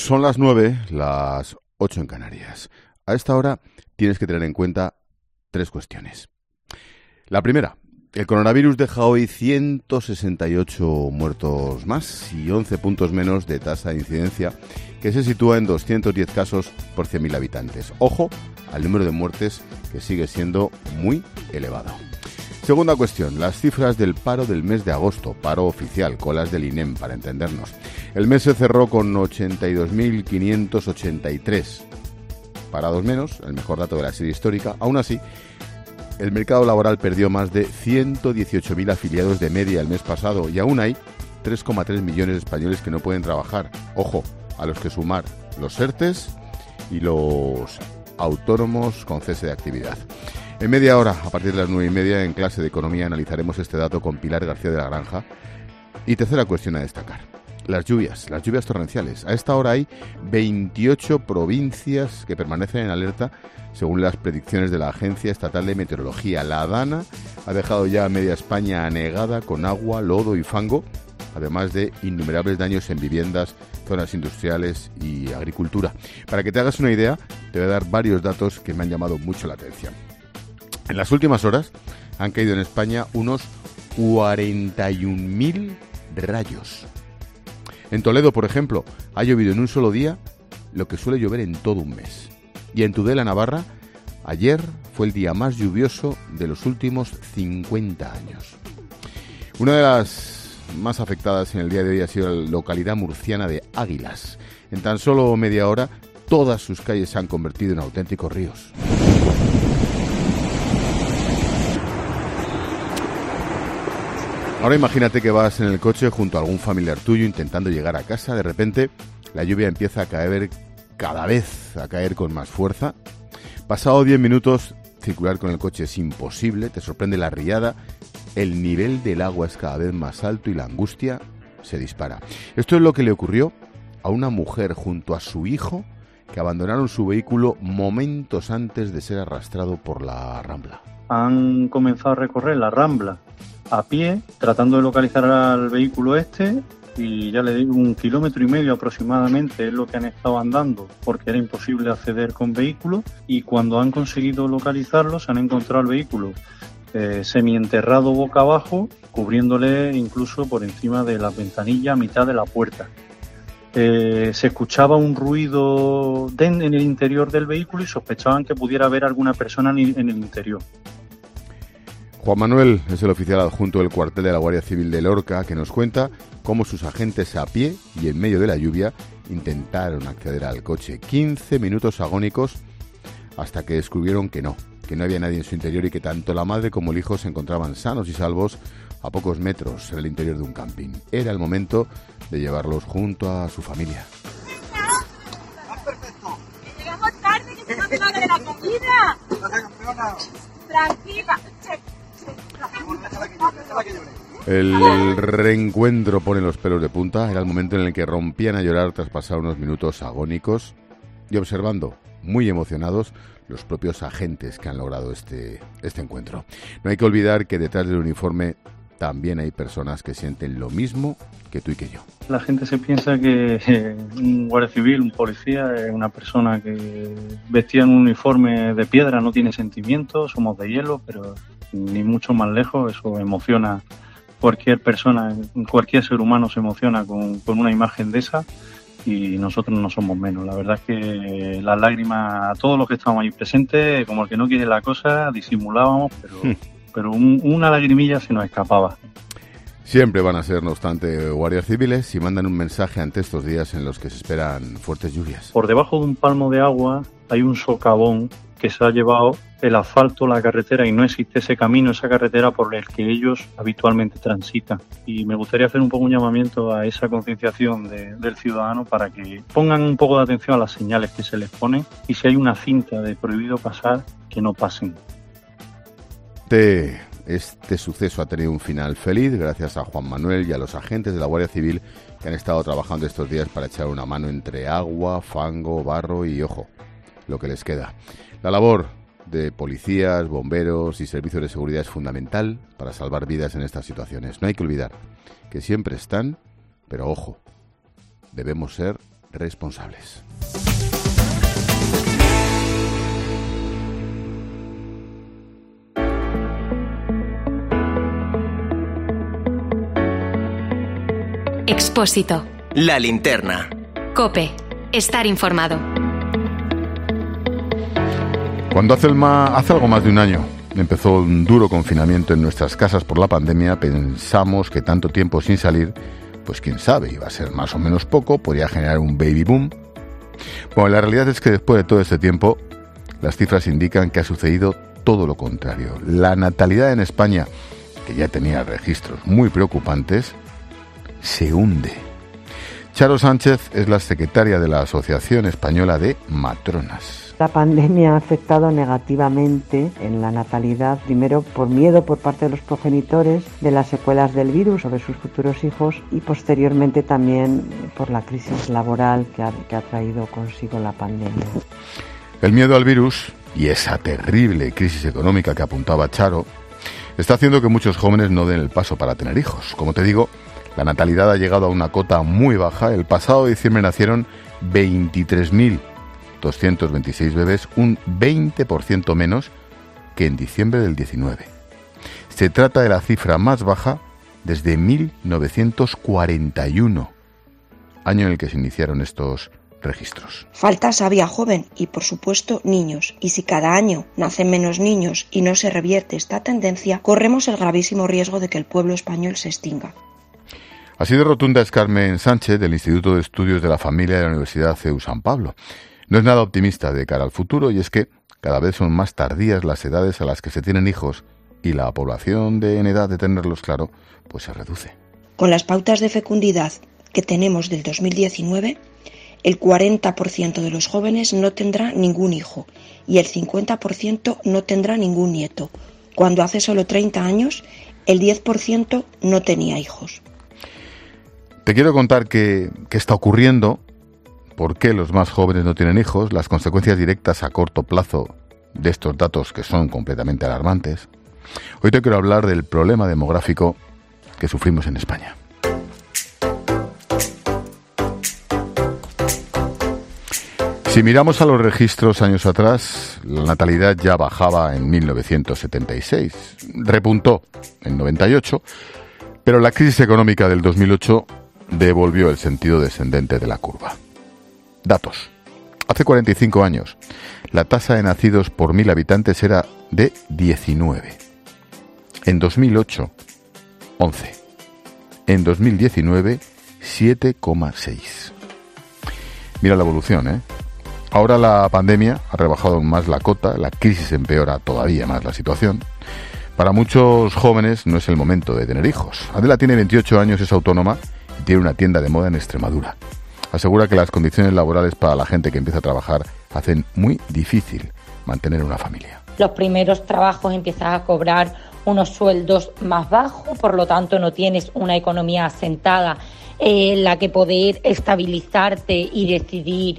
Son las 9, las 8 en Canarias. A esta hora tienes que tener en cuenta 3 cuestiones. La primera, el coronavirus deja hoy 168 muertos más y 11 puntos menos de tasa de incidencia, que se sitúa en 210 casos por 100.000 habitantes. Ojo al número de muertes, que sigue siendo muy elevado. Segunda cuestión, las cifras del paro del mes de agosto, paro oficial, colas del INEM, para entendernos. El mes se cerró con 82.583 parados menos, el mejor dato de la serie histórica. Aún así, el mercado laboral perdió más de 118.000 afiliados de media el mes pasado y aún hay 3,3 millones de españoles que no pueden trabajar. Ojo, a los que sumar los ERTEs y los autónomos con cese de actividad. En media hora, a partir de las 9:30, en clase de economía analizaremos este dato con Pilar García de la Granja. Y tercera cuestión a destacar, las lluvias torrenciales. A esta hora hay 28 provincias que permanecen en alerta según las predicciones de la Agencia Estatal de Meteorología. La Dana ha dejado ya a media España anegada con agua, lodo y fango, además de innumerables daños en viviendas, zonas industriales y agricultura. Para que te hagas una idea, te voy a dar varios datos que me han llamado mucho la atención. En las últimas horas han caído en España unos 41.000 rayos. En Toledo, por ejemplo, ha llovido en un solo día lo que suele llover en todo un mes. Y en Tudela, Navarra, ayer fue el día más lluvioso de los últimos 50 años. Una de las más afectadas en el día de hoy ha sido la localidad murciana de Águilas. En tan solo media hora, todas sus calles se han convertido en auténticos ríos. Ahora imagínate que vas en el coche junto a algún familiar tuyo intentando llegar a casa. De repente la lluvia empieza a caer con más fuerza. Pasado 10 minutos, circular con el coche es imposible. Te sorprende la riada. El nivel del agua es cada vez más alto y la angustia se dispara. Esto es lo que le ocurrió a una mujer junto a su hijo que abandonaron su vehículo momentos antes de ser arrastrado por la Rambla. Han comenzado a recorrer la Rambla a pie, tratando de localizar al vehículo y ya le digo, 1,5 kilómetros aproximadamente es lo que han estado andando, porque era imposible acceder con vehículo, y cuando han conseguido localizarlo se han encontrado el vehículo semienterrado boca abajo, cubriéndole incluso por encima de la ventanilla a mitad de la puerta. Se escuchaba un ruido en el interior del vehículo y sospechaban que pudiera haber alguna persona en el interior. Juan Manuel es el oficial adjunto del cuartel de la Guardia Civil de Lorca, que nos cuenta cómo sus agentes a pie y en medio de la lluvia intentaron acceder al coche. 15 minutos agónicos hasta que descubrieron que no había nadie en su interior y que tanto la madre como el hijo se encontraban sanos y salvos a pocos metros en el interior de un camping. Era el momento de llevarlos junto a su familia. ¡Perfecto! ¡Que llegamos tarde, que se nos va de la comida! ¡Tranquila! El reencuentro pone los pelos de punta. Era el momento en el que rompían a llorar tras pasar unos minutos agónicos y observando, muy emocionados, los propios agentes que han logrado este encuentro. No hay que olvidar que detrás del uniforme también hay personas que sienten lo mismo que tú y que yo. La gente se piensa que un guardia civil, un policía, es una persona que vestida en un uniforme de piedra, no tiene sentimientos, somos de hielo, pero ni mucho más lejos. Eso emociona cualquier persona, cualquier ser humano se emociona con una imagen de esa, y nosotros no somos menos. La verdad es que las lágrimas, a todos los que estábamos ahí presentes, como el que no quiere la cosa, disimulábamos, pero una lagrimilla se nos escapaba. Siempre van a ser, no obstante, guardias civiles y mandan un mensaje ante estos días en los que se esperan fuertes lluvias. Por debajo de un palmo de agua hay un socavón que se ha llevado el asfalto, la carretera, y no existe ese camino, esa carretera por el que ellos habitualmente transitan. Y me gustaría hacer un poco un llamamiento a esa concienciación del ciudadano para que pongan un poco de atención a las señales que se les ponen, y si hay una cinta de prohibido pasar, que no pasen. Este suceso ha tenido un final feliz gracias a Juan Manuel y a los agentes de la Guardia Civil que han estado trabajando estos días para echar una mano entre agua, fango, barro y, ojo, lo que les queda. La labor de policías, bomberos y servicios de seguridad es fundamental para salvar vidas en estas situaciones. No hay que olvidar que siempre están, pero ojo, debemos ser responsables. Expósito. La linterna. COPE. Estar informado. Cuando hace algo más de un año empezó un duro confinamiento en nuestras casas por la pandemia, pensamos que tanto tiempo sin salir, pues quién sabe, iba a ser más o menos poco, podría generar un baby boom. Bueno, la realidad es que después de todo este tiempo, las cifras indican que ha sucedido todo lo contrario. La natalidad en España, que ya tenía registros muy preocupantes, se hunde. Charo Sánchez es la secretaria de la Asociación Española de Matronas. La pandemia ha afectado negativamente en la natalidad, primero por miedo por parte de los progenitores de las secuelas del virus sobre sus futuros hijos y posteriormente también por la crisis laboral que ha traído consigo la pandemia. El miedo al virus y esa terrible crisis económica que apuntaba Charo está haciendo que muchos jóvenes no den el paso para tener hijos. Como te digo, la natalidad ha llegado a una cota muy baja. El pasado diciembre nacieron 23.226 bebés, un 20% menos que en diciembre del 19. Se trata de la cifra más baja desde 1941, año en el que se iniciaron estos registros. Falta sabia joven y, por supuesto, niños. Y si cada año nacen menos niños y no se revierte esta tendencia, corremos el gravísimo riesgo de que el pueblo español se extinga. Así de rotunda es Carmen Sánchez, del Instituto de Estudios de la Familia de la Universidad CEU San Pablo. No es nada optimista de cara al futuro, y es que cada vez son más tardías las edades a las que se tienen hijos y la población en edad de tenerlos, claro, pues se reduce. Con las pautas de fecundidad que tenemos del 2019, el 40% de los jóvenes no tendrá ningún hijo y el 50% no tendrá ningún nieto, cuando hace solo 30 años el 10% no tenía hijos. Te quiero contar qué está ocurriendo, por qué los más jóvenes no tienen hijos, las consecuencias directas a corto plazo de estos datos que son completamente alarmantes. Hoy te quiero hablar del problema demográfico que sufrimos en España. Si miramos a los registros años atrás, la natalidad ya bajaba en 1976, repuntó en 98, pero la crisis económica del 2008 devolvió el sentido descendente de la curva. Datos. Hace 45 años, la tasa de nacidos por 1.000 habitantes era de 19. En 2008, 11. En 2019, 7,6. Mira la evolución, ¿eh? Ahora la pandemia ha rebajado aún más la cota, la crisis empeora todavía más la situación. Para muchos jóvenes no es el momento de tener hijos. Adela tiene 28 años, es autónoma y tiene una tienda de moda en Extremadura. Asegura que las condiciones laborales para la gente que empieza a trabajar hacen muy difícil mantener una familia. Los primeros trabajos empiezas a cobrar unos sueldos más bajos, por lo tanto no tienes una economía asentada en la que poder estabilizarte y decidir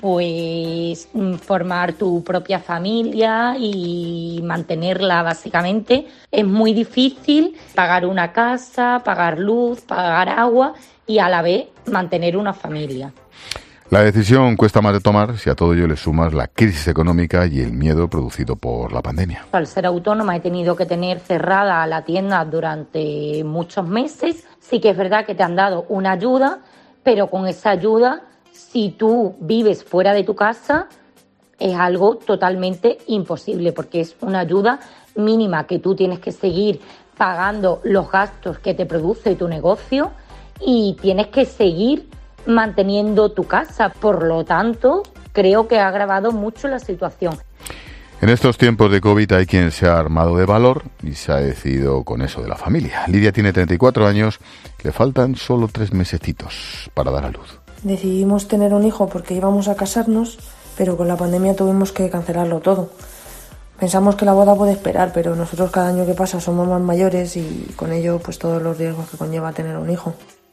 pues formar tu propia familia y mantenerla básicamente. Es muy difícil pagar una casa, pagar luz, pagar agua y a la vez mantener una familia. La decisión cuesta más de tomar si a todo ello le sumas la crisis económica y el miedo producido por la pandemia. Al ser autónoma he tenido que tener cerrada la tienda durante muchos meses. Sí que es verdad que te han dado una ayuda, pero con esa ayuda, si tú vives fuera de tu casa, es algo totalmente imposible porque es una ayuda mínima que tú tienes que seguir pagando los gastos que te produce tu negocio y tienes que seguir manteniendo tu casa. Por lo tanto, creo que ha agravado mucho la situación. En estos tiempos de COVID hay quien se ha armado de valor y se ha decidido con eso de la familia. Lidia tiene 34 años, le faltan solo 3 mesecitos para dar a luz. Decidimos tener un hijo porque íbamos a casarnos, pero con la pandemia tuvimos que cancelarlo todo. Pensamos que la boda puede esperar, pero nosotros cada año que pasa somos más mayores y con ello pues todos los riesgos que conlleva tener un hijo.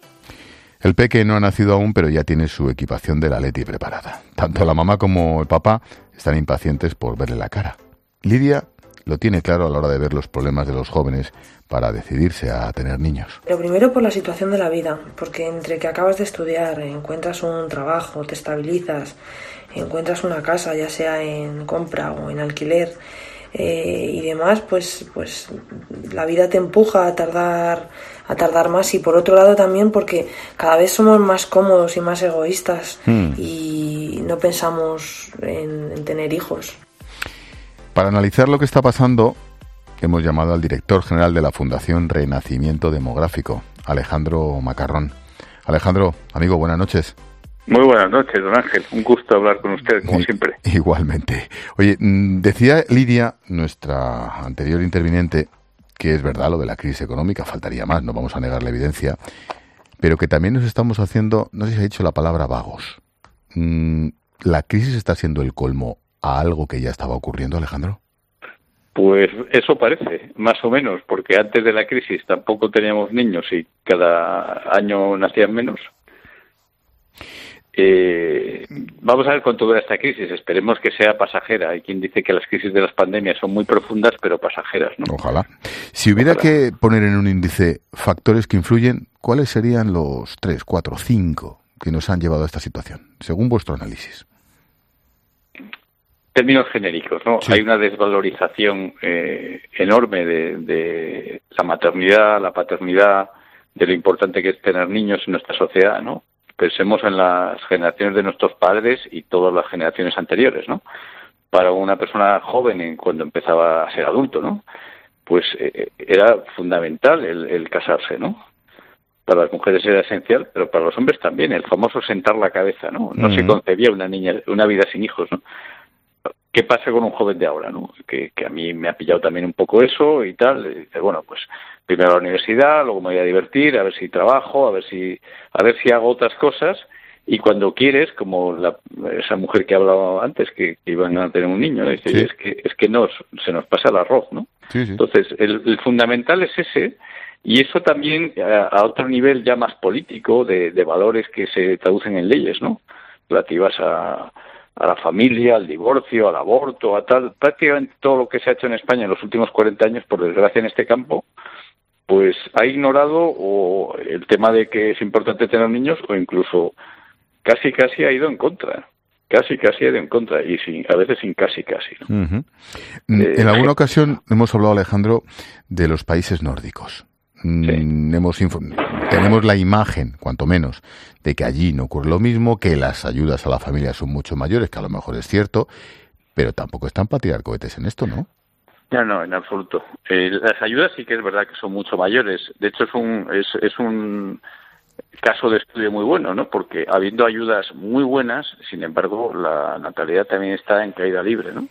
El peque no ha nacido aún, pero ya tiene su equipación de la Leti preparada. Tanto la mamá como el papá están impacientes por verle la cara. Lidia lo tiene claro a la hora de ver los problemas de los jóvenes para decidirse a tener niños. Lo primero por la situación de la vida, porque entre que acabas de estudiar, encuentras un trabajo, te estabilizas, encuentras una casa, ya sea en compra o en alquiler, y demás, pues la vida te empuja a tardar más. Y por otro lado también porque cada vez somos más cómodos y más egoístas y no pensamos en tener hijos. Para analizar lo que está pasando, hemos llamado al director general de la Fundación Renacimiento Demográfico, Alejandro Macarrón. Alejandro, amigo, buenas noches. Muy buenas noches, don Ángel. Un gusto hablar con usted, como siempre. Igualmente. Oye, decía Lidia, nuestra anterior interviniente, que es verdad lo de la crisis económica, faltaría más, no vamos a negar la evidencia, pero que también nos estamos haciendo, no sé si ha dicho la palabra vagos. ¿La crisis está siendo el colmo a algo que ya estaba ocurriendo, Alejandro? Pues eso parece, más o menos, porque antes de la crisis tampoco teníamos niños y cada año nacían menos. Vamos a ver cuánto dura esta crisis. Esperemos que sea pasajera. Hay quien dice que las crisis de las pandemias son muy profundas, pero pasajeras, ¿no? Ojalá. Si hubiera que poner en un índice factores que influyen, ¿cuáles serían los 3, 4, 5 que nos han llevado a esta situación, según vuestro análisis? Términos genéricos, ¿no? Sí. Hay una desvalorización enorme de la maternidad, la paternidad, de lo importante que es tener niños en nuestra sociedad, ¿no? Pensemos en las generaciones de nuestros padres y todas las generaciones anteriores, ¿no? Para una persona joven, cuando empezaba a ser adulto, ¿no? Pues era fundamental el casarse, ¿no? Para las mujeres era esencial, pero para los hombres también, el famoso sentar la cabeza, ¿no? No se concebía una vida sin hijos, ¿no? ¿Qué pasa con un joven de ahora, no? Que a mí me ha pillado también un poco eso y tal. Y dice, bueno, pues primero a la universidad, luego me voy a divertir, a ver si trabajo, a ver si hago otras cosas. Y cuando quieres, como esa mujer que he hablado antes, que iban a tener un niño, dice, Sí. es que se nos pasa el arroz, ¿no? Sí, sí. Entonces, el fundamental es ese. Y eso también a otro nivel ya más político, de valores que se traducen en leyes, ¿no? Relativas a la familia, al divorcio, al aborto, a tal, prácticamente todo lo que se ha hecho en España en los últimos 40 años, por desgracia en este campo, pues ha ignorado o el tema de que es importante tener niños, o incluso casi ha ido en contra. Casi ha ido en contra, y a veces sin casi, ¿no? Uh-huh. En alguna ocasión hemos hablado, Alejandro, de los países nórdicos. Sí. Tenemos la imagen, cuanto menos, de que allí no ocurre lo mismo, que las ayudas a la familia son mucho mayores, que a lo mejor es cierto, pero tampoco están para tirar cohetes en esto, ¿no? No, en absoluto. Las ayudas sí que es verdad que son mucho mayores. De hecho, es un caso de estudio muy bueno, ¿no? Porque habiendo ayudas muy buenas, sin embargo, la natalidad también está en caída libre, ¿no?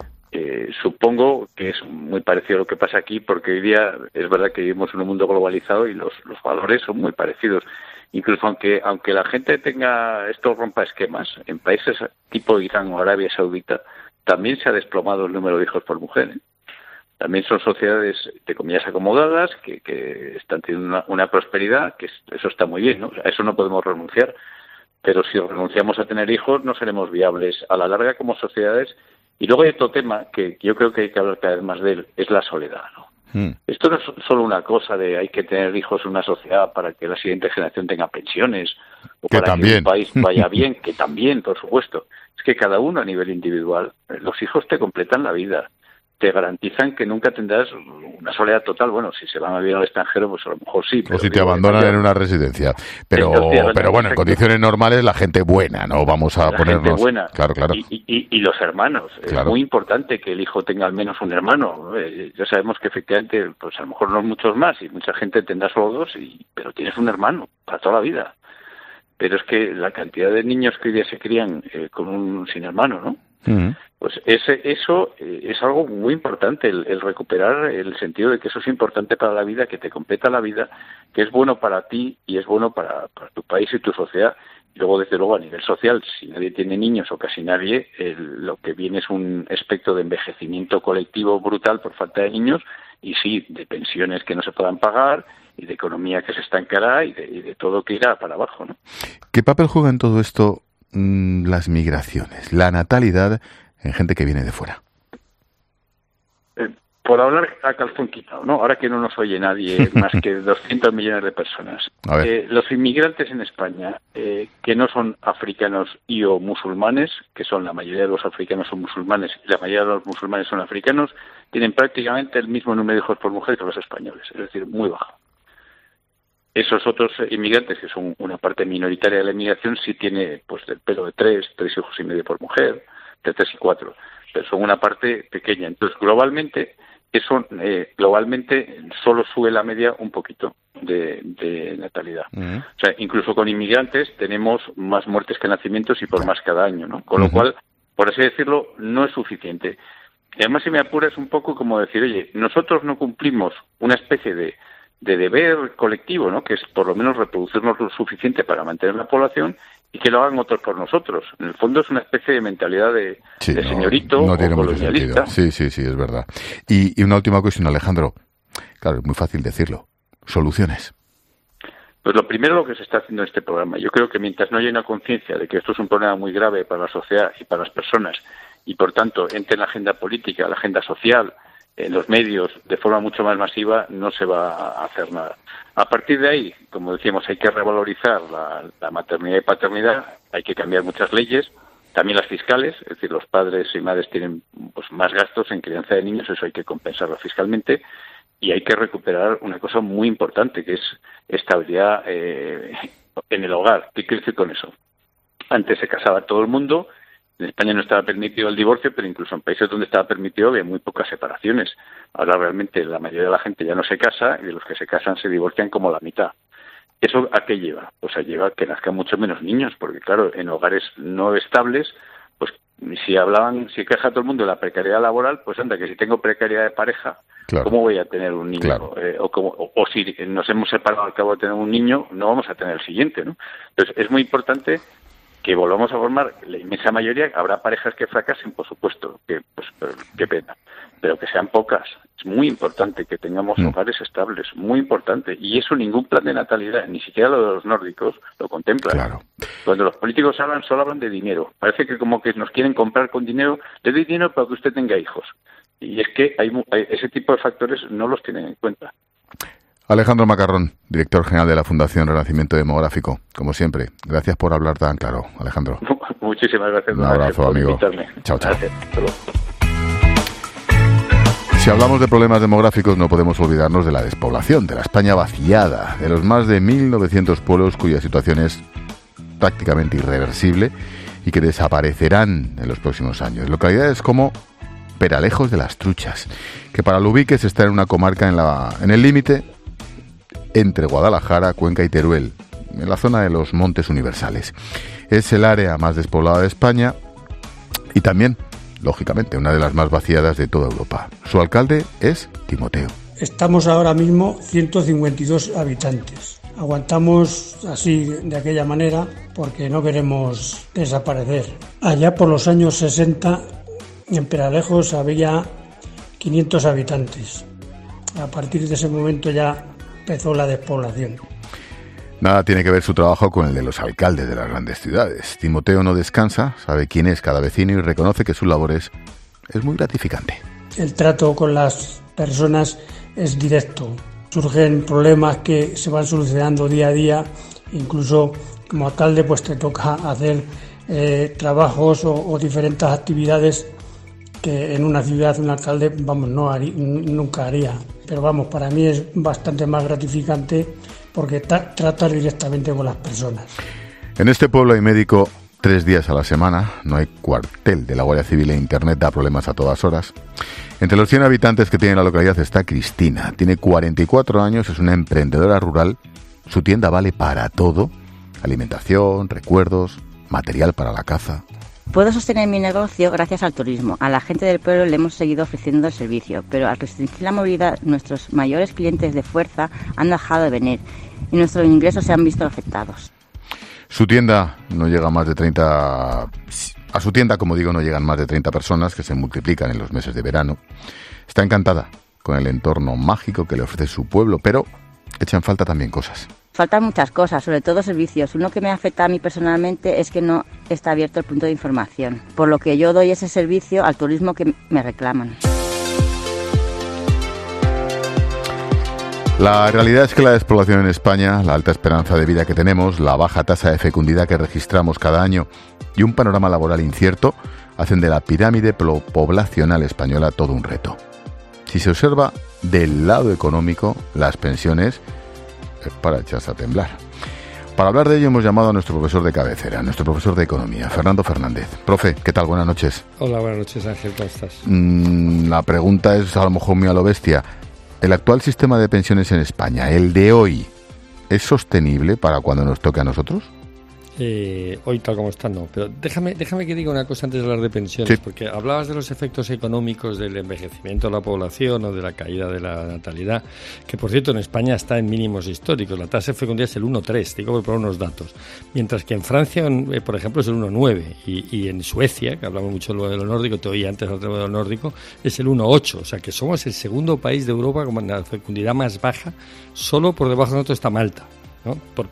Supongo que es muy parecido a lo que pasa aquí, porque hoy día es verdad que vivimos en un mundo globalizado y los valores son muy parecidos. Incluso aunque la gente tenga estos rompaesquemas, en países tipo Irán o Arabia Saudita también se ha desplomado el número de hijos por mujer, ¿eh? También son sociedades, de comillas, acomodadas, que están teniendo una prosperidad, que eso está muy bien, ¿no? A eso no podemos renunciar, pero si renunciamos a tener hijos no seremos viables a la larga como sociedades. Y luego hay otro tema que yo creo que hay que hablar cada vez más de él, es la soledad, ¿no? Esto no es solo una cosa de hay que tener hijos en una sociedad para que la siguiente generación tenga pensiones o Que para también. que un país vaya bien, que también, por supuesto. Es que cada uno a nivel individual, los hijos te completan la vida, te garantizan que nunca tendrás una soledad total. Bueno, si se van a vivir al extranjero, pues a lo mejor sí. O si te abandonan en una residencia. Pero bueno, en condiciones normales la gente buena, no vamos a ponernos... Gente buena. Claro. Y los hermanos. Claro. Es muy importante que el hijo tenga al menos un hermano. Ya sabemos que efectivamente, pues a lo mejor no muchos más y mucha gente tendrá solo dos, pero tienes un hermano para toda la vida. Pero es que la cantidad de niños que hoy día se crían sin hermano, ¿no? Uh-huh. Pues eso es algo muy importante, el recuperar el sentido de que eso es importante para la vida, que te completa la vida, que es bueno para ti y es bueno para tu país y tu sociedad. Y luego, desde luego, a nivel social, si nadie tiene niños o casi nadie, lo que viene es un aspecto de envejecimiento colectivo brutal por falta de niños, y sí, de pensiones que no se puedan pagar, y de economía que se estancará, y de todo que irá para abajo, ¿no? ¿Qué papel juega en todo esto las migraciones, la natalidad en gente que viene de fuera? por hablar a calzón quitado, ¿no? Ahora que no nos oye nadie, más que 200 millones de personas. Los inmigrantes en España, que no son africanos y o musulmanes, que son la mayoría de los africanos son musulmanes y la mayoría de los musulmanes son africanos, tienen prácticamente el mismo número de hijos por mujer que los españoles, es decir, muy bajo. Esos otros inmigrantes, que son una parte minoritaria de la inmigración, sí tiene pues del pelo de 3 hijos y medio por mujer, de 3 y 4, pero son una parte pequeña. Entonces, globalmente solo sube la media un poquito de natalidad. O sea, incluso con inmigrantes tenemos más muertes que nacimientos y por más cada año, ¿no? Con lo cual, por así decirlo, no es suficiente. Y además, si me apura, es un poco como decir, oye, nosotros no cumplimos una especie de deber colectivo, ¿no? Que es por lo menos reproducirnos lo suficiente para mantener la población y que lo hagan otros por nosotros. En el fondo es una especie de mentalidad de señorito o colonialista. Sí, es verdad. Y una última cuestión, Alejandro. Claro, es muy fácil decirlo. Soluciones. Pues lo primero, lo que se está haciendo en este programa. Yo creo que mientras no haya una conciencia de que esto es un problema muy grave para la sociedad y para las personas, y por tanto entre en la agenda política, la agenda social, en los medios, de forma mucho más masiva, no se va a hacer nada. A partir de ahí, como decíamos, hay que revalorizar la maternidad y paternidad, hay que cambiar muchas leyes, también las fiscales, es decir, los padres y madres tienen pues más gastos en crianza de niños, eso hay que compensarlo fiscalmente, y hay que recuperar una cosa muy importante, que es estabilidad en el hogar. ¿Qué quiere decir con eso? Antes se casaba todo el mundo. En España no estaba permitido el divorcio, pero incluso en países donde estaba permitido había muy pocas separaciones. Ahora realmente la mayoría de la gente ya no se casa y de los que se casan se divorcian como la mitad. ¿Eso a qué lleva? Pues lleva a que nazcan mucho menos niños, porque claro, en hogares no estables, pues si queja todo el mundo de la precariedad laboral, pues anda, que si tengo precariedad de pareja, claro, ¿cómo voy a tener un niño? Claro. O si nos hemos separado al cabo de tener un niño, no vamos a tener el siguiente, ¿no? Entonces es muy importante que volvamos a formar, la inmensa mayoría, habrá parejas que fracasen, por supuesto, qué pena, pero que sean pocas. Es muy importante que tengamos hogares estables, muy importante, y eso ningún plan de natalidad, ni siquiera lo de los nórdicos, lo contempla. Claro. Cuando los políticos solo hablan de dinero, parece que como que nos quieren comprar con dinero, le doy dinero para que usted tenga hijos, y es que hay ese tipo de factores no los tienen en cuenta. Alejandro Macarrón, director general de la Fundación Renacimiento Demográfico. Como siempre, gracias por hablar tan claro, Alejandro. Muchísimas gracias. Un abrazo, por amigo. Invitarme. Chao. Gracias. Si hablamos de problemas demográficos, no podemos olvidarnos de la despoblación, de la España vaciada, de los más de 1.900 pueblos cuya situación es prácticamente irreversible y que desaparecerán en los próximos años. Localidades como Peralejos de las Truchas, que para el ubiques está en una comarca en el límite entre Guadalajara, Cuenca y Teruel, en la zona de los Montes Universales. Es el área más despoblada de España y también, lógicamente, una de las más vaciadas de toda Europa. Su alcalde es Timoteo. Estamos ahora mismo 152 habitantes. Aguantamos así, de aquella manera, porque no queremos desaparecer. Allá por los años 60, en Peralejos había 500 habitantes. A partir de ese momento ya empezó la despoblación. Nada tiene que ver su trabajo con el de los alcaldes de las grandes ciudades. Timoteo no descansa, sabe quién es cada vecino y reconoce que su labor es muy gratificante. El trato con las personas es directo. Surgen problemas que se van solucionando día a día. Incluso como alcalde pues te toca hacer trabajos o diferentes actividades que en una ciudad un alcalde nunca haría. Pero para mí es bastante más gratificante porque tratas directamente con las personas. En este pueblo hay médico 3 días a la semana, no hay cuartel de la Guardia Civil e Internet da problemas a todas horas. Entre los 100 habitantes que tiene la localidad está Cristina, tiene 44 años, es una emprendedora rural, su tienda vale para todo, alimentación, recuerdos, material para la caza. Puedo sostener mi negocio gracias al turismo. A la gente del pueblo le hemos seguido ofreciendo el servicio, pero al restringir la movilidad, nuestros mayores clientes de fuerza han dejado de venir y nuestros ingresos se han visto afectados. Su tienda no llega a más de 30... A su tienda, como digo, no llegan más de 30 personas que se multiplican en los meses de verano. Está encantada con el entorno mágico que le ofrece su pueblo, pero echan falta también cosas. Faltan muchas cosas, sobre todo servicios. Uno que me afecta a mí personalmente es que no está abierto el punto de información, por lo que yo doy ese servicio al turismo que me reclaman. La realidad es que la despoblación en España, la alta esperanza de vida que tenemos, la baja tasa de fecundidad que registramos cada año y un panorama laboral incierto hacen de la pirámide poblacional española todo un reto. Si se observa del lado económico, las pensiones es para echarse a temblar. Para hablar de ello hemos llamado a nuestro profesor de cabecera, nuestro profesor de Economía, Fernando Fernández. Profe, ¿qué tal? Buenas noches. Hola, buenas noches, Ángel, ¿cómo estás? La pregunta es a lo mejor muy a lo bestia. ¿El actual sistema de pensiones en España, el de hoy, es sostenible para cuando nos toque a nosotros? Hoy tal como está, no. Pero déjame que diga una cosa antes de hablar de pensiones, sí. Porque hablabas de los efectos económicos del envejecimiento de la población o de la caída de la natalidad, que por cierto en España está en mínimos históricos. La tasa de fecundidad es el 1,3, digo por unos datos. Mientras que en Francia, por ejemplo, es el 1,9. Y en Suecia, que hablamos mucho luego de lo nórdico, te oí antes de lo nórdico, es el 1,8. O sea que somos el segundo país de Europa con la fecundidad más baja, solo por debajo de nosotros está Malta, ¿no?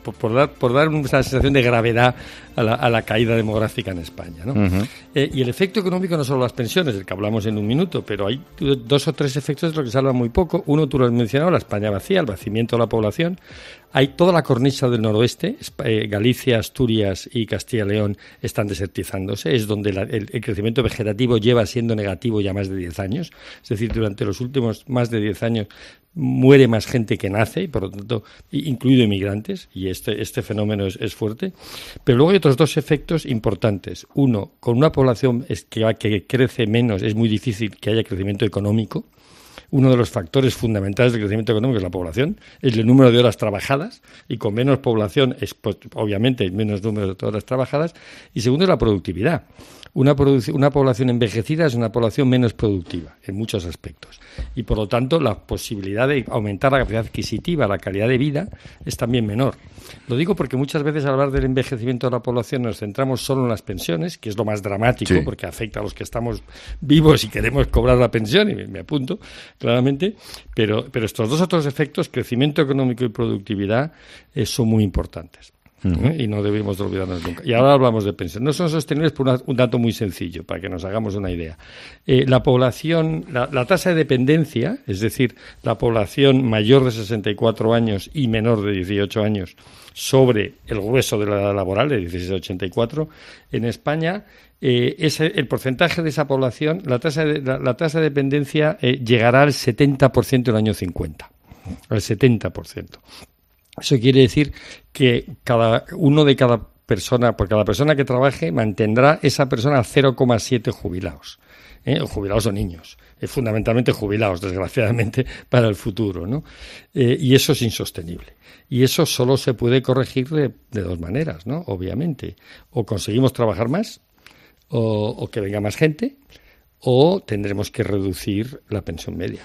Por dar una sensación de gravedad a la caída demográfica en España, ¿no? Uh-huh. Y el efecto económico no solo las pensiones, del que hablamos en un minuto, pero hay 2 o 3 efectos de los que se habla muy poco. Uno, tú lo has mencionado, la España vacía, el vaciamiento de la población. Hay toda la cornisa del noroeste, Galicia, Asturias y Castilla y León están desertizándose, es donde el crecimiento vegetativo lleva siendo negativo ya más de 10 años, es decir, durante los últimos más de 10 años muere más gente que nace, y por lo tanto, incluido inmigrantes, y este fenómeno es fuerte. Pero luego hay otros 2 efectos importantes. Uno, con una población que crece menos, es muy difícil que haya crecimiento económico. Uno de los factores fundamentales del crecimiento económico es la población, es el número de horas trabajadas, y con menos población, pues, obviamente hay menos número de horas trabajadas. Y segundo es la productividad. Una población envejecida es una población menos productiva en muchos aspectos. Y por lo tanto, la posibilidad de aumentar la capacidad adquisitiva, la calidad de vida, es también menor. Lo digo porque muchas veces al hablar del envejecimiento de la población nos centramos solo en las pensiones, que es lo más dramático, sí, porque afecta a los que estamos vivos y queremos cobrar la pensión, y me apunto claramente, pero estos 2 otros efectos, crecimiento económico y productividad, son muy importantes. Y no debemos de olvidarnos nunca. Y ahora hablamos de pensiones. No son sostenibles por un dato muy sencillo, para que nos hagamos una idea. La población, la tasa de dependencia, es decir, la población mayor de 64 años y menor de 18 años sobre el grueso de la edad laboral, de 16 a 84, en España, el porcentaje de esa población, la tasa de dependencia llegará al 70% el año 50. Al 70%. Eso quiere decir que cada persona, por cada persona que trabaje, mantendrá esa persona a 0,7 jubilados. Jubilados o niños, fundamentalmente jubilados, desgraciadamente, para el futuro, ¿no? Y eso es insostenible. Y eso solo se puede corregir de 2 maneras, ¿no? Obviamente. O conseguimos trabajar más, o que venga más gente, o tendremos que reducir la pensión media.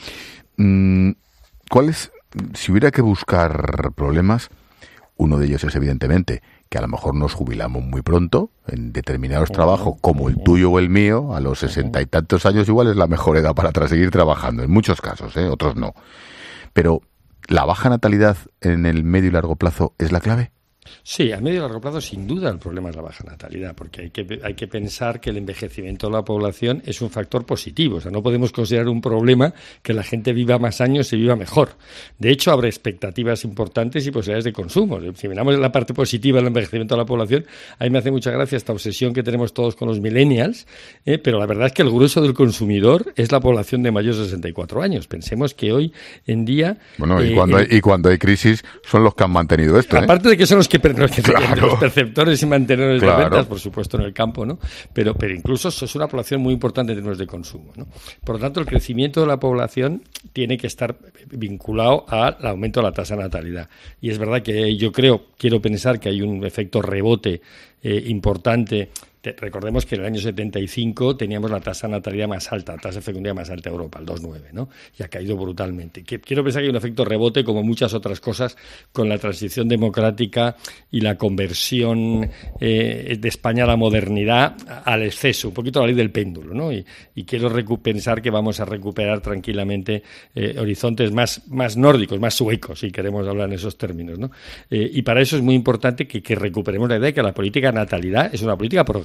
¿Cuál es? Si hubiera que buscar problemas, uno de ellos es evidentemente que a lo mejor nos jubilamos muy pronto en determinados trabajos como el tuyo o el mío, a los 60 y tantos años igual es la mejor edad para seguir trabajando, en muchos casos, otros no. Pero ¿la baja natalidad en el medio y largo plazo es la clave? Sí, a medio y largo plazo sin duda el problema es la baja natalidad, porque hay que pensar que el envejecimiento de la población es un factor positivo. O sea, no podemos considerar un problema que la gente viva más años y viva mejor. De hecho, habrá expectativas importantes y posibilidades de consumo. Si miramos la parte positiva del envejecimiento de la población, a mí me hace mucha gracia esta obsesión que tenemos todos con los millennials, pero la verdad es que el grueso del consumidor es la población de mayores de 64 años. Pensemos que hoy en día... Bueno, y cuando hay crisis son los que han mantenido esto. Aparte de que son los que claro, los perceptores y mantenedores claro, de ventas, por supuesto, en el campo, ¿no? Pero incluso es una población muy importante en términos de consumo, ¿no? Por lo tanto, el crecimiento de la población tiene que estar vinculado al aumento de la tasa de natalidad. Y es verdad que quiero pensar que hay un efecto rebote importante. Recordemos que en el año 75 teníamos la tasa de natalidad más alta, la tasa de fecundidad más alta de Europa, el 2,9, ¿no? Y ha caído brutalmente. Quiero pensar que hay un efecto rebote, como muchas otras cosas, con la transición democrática y la conversión de España a la modernidad al exceso, un poquito a la ley del péndulo, ¿no? Y quiero pensar que vamos a recuperar tranquilamente horizontes más nórdicos, más suecos, si queremos hablar en esos términos, ¿no? Y para eso es muy importante que recuperemos la idea de que la política de natalidad es una política progresiva.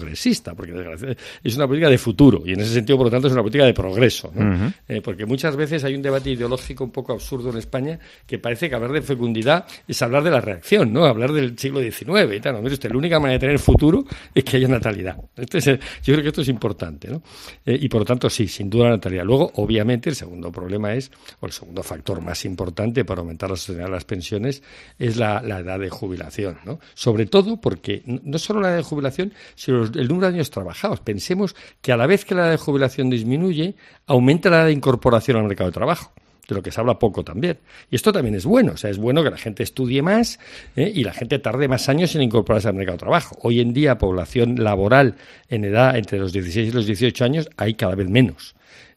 progresista, porque es una política de futuro y en ese sentido, por lo tanto, es una política de progreso, ¿no? Porque muchas veces hay un debate ideológico un poco absurdo en España que parece que hablar de fecundidad es hablar de la reacción, ¿no? Hablar del siglo XIX y tal. No, mire usted, la única manera de tener futuro es que haya natalidad. Entonces, yo creo que esto es importante, ¿no? Y por lo tanto, sí, sin duda la natalidad. Luego, obviamente, el segundo problema es, o el segundo factor más importante para aumentar la sostenibilidad de las pensiones es la edad de jubilación, ¿no? Sobre todo porque no solo la edad de jubilación, sino el número de años trabajados. Pensemos que a la vez que la edad de jubilación disminuye, aumenta la edad de incorporación al mercado de trabajo, de lo que se habla poco también. Y esto también es bueno, o sea, es bueno que la gente estudie más y la gente tarde más años en incorporarse al mercado de trabajo. Hoy en día, población laboral en edad entre los 16 y los 18 años hay cada vez menos.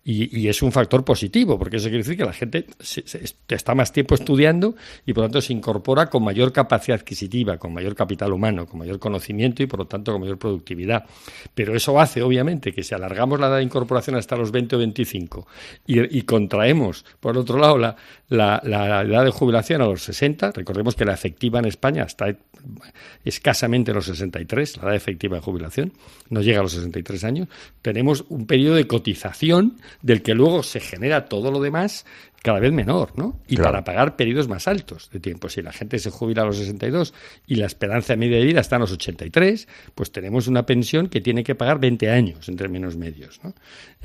Y es un factor positivo, porque eso quiere decir que la gente está más tiempo estudiando y, por lo tanto, se incorpora con mayor capacidad adquisitiva, con mayor capital humano, con mayor conocimiento y, por lo tanto, con mayor productividad. Pero eso hace, obviamente, que si alargamos la edad de incorporación hasta los 20 o 25 y contraemos, por otro lado, la edad de jubilación a los 60, recordemos que la efectiva en España está escasamente en los 63, la edad efectiva de jubilación, no llega a los 63 años, tenemos un periodo de cotización del que luego se genera todo lo demás cada vez menor, ¿no? Y claro, para pagar periodos más altos de tiempo. Si la gente se jubila a los 62 y la esperanza media de vida está en los 83, pues tenemos una pensión que tiene que pagar 20 años en términos medios, ¿no?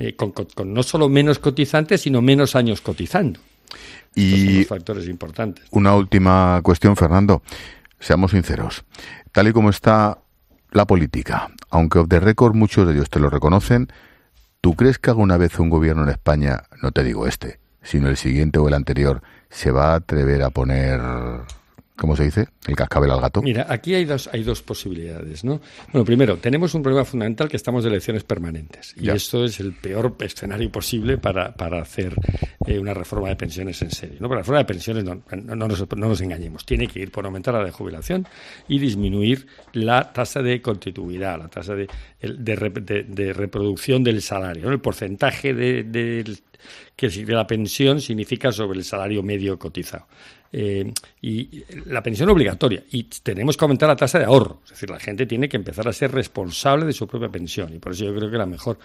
Con no solo menos cotizantes, sino menos años cotizando. Estos son los factores importantes. Una última cuestión, Fernando. Seamos sinceros. Tal y como está la política, aunque off the record muchos de ellos te lo reconocen, ¿tú crees que alguna vez un gobierno en España, no te digo este, sino el siguiente o el anterior, se va a atrever a poner, ¿cómo se dice?, el cascabel al gato? Mira, aquí hay dos posibilidades, ¿no? Bueno, primero, tenemos un problema fundamental, que estamos de elecciones permanentes. Y esto es el peor escenario posible para hacer una reforma de pensiones en serio, ¿no? Pero la reforma de pensiones, no nos engañemos, tiene que ir por aumentar la de jubilación y disminuir la tasa de contributividad, la tasa de reproducción del salario, ¿no? El porcentaje de la pensión significa sobre el salario medio cotizado. Y la pensión obligatoria, y tenemos que aumentar la tasa de ahorro, es decir, la gente tiene que empezar a ser responsable de su propia pensión, y por eso yo creo que la mejor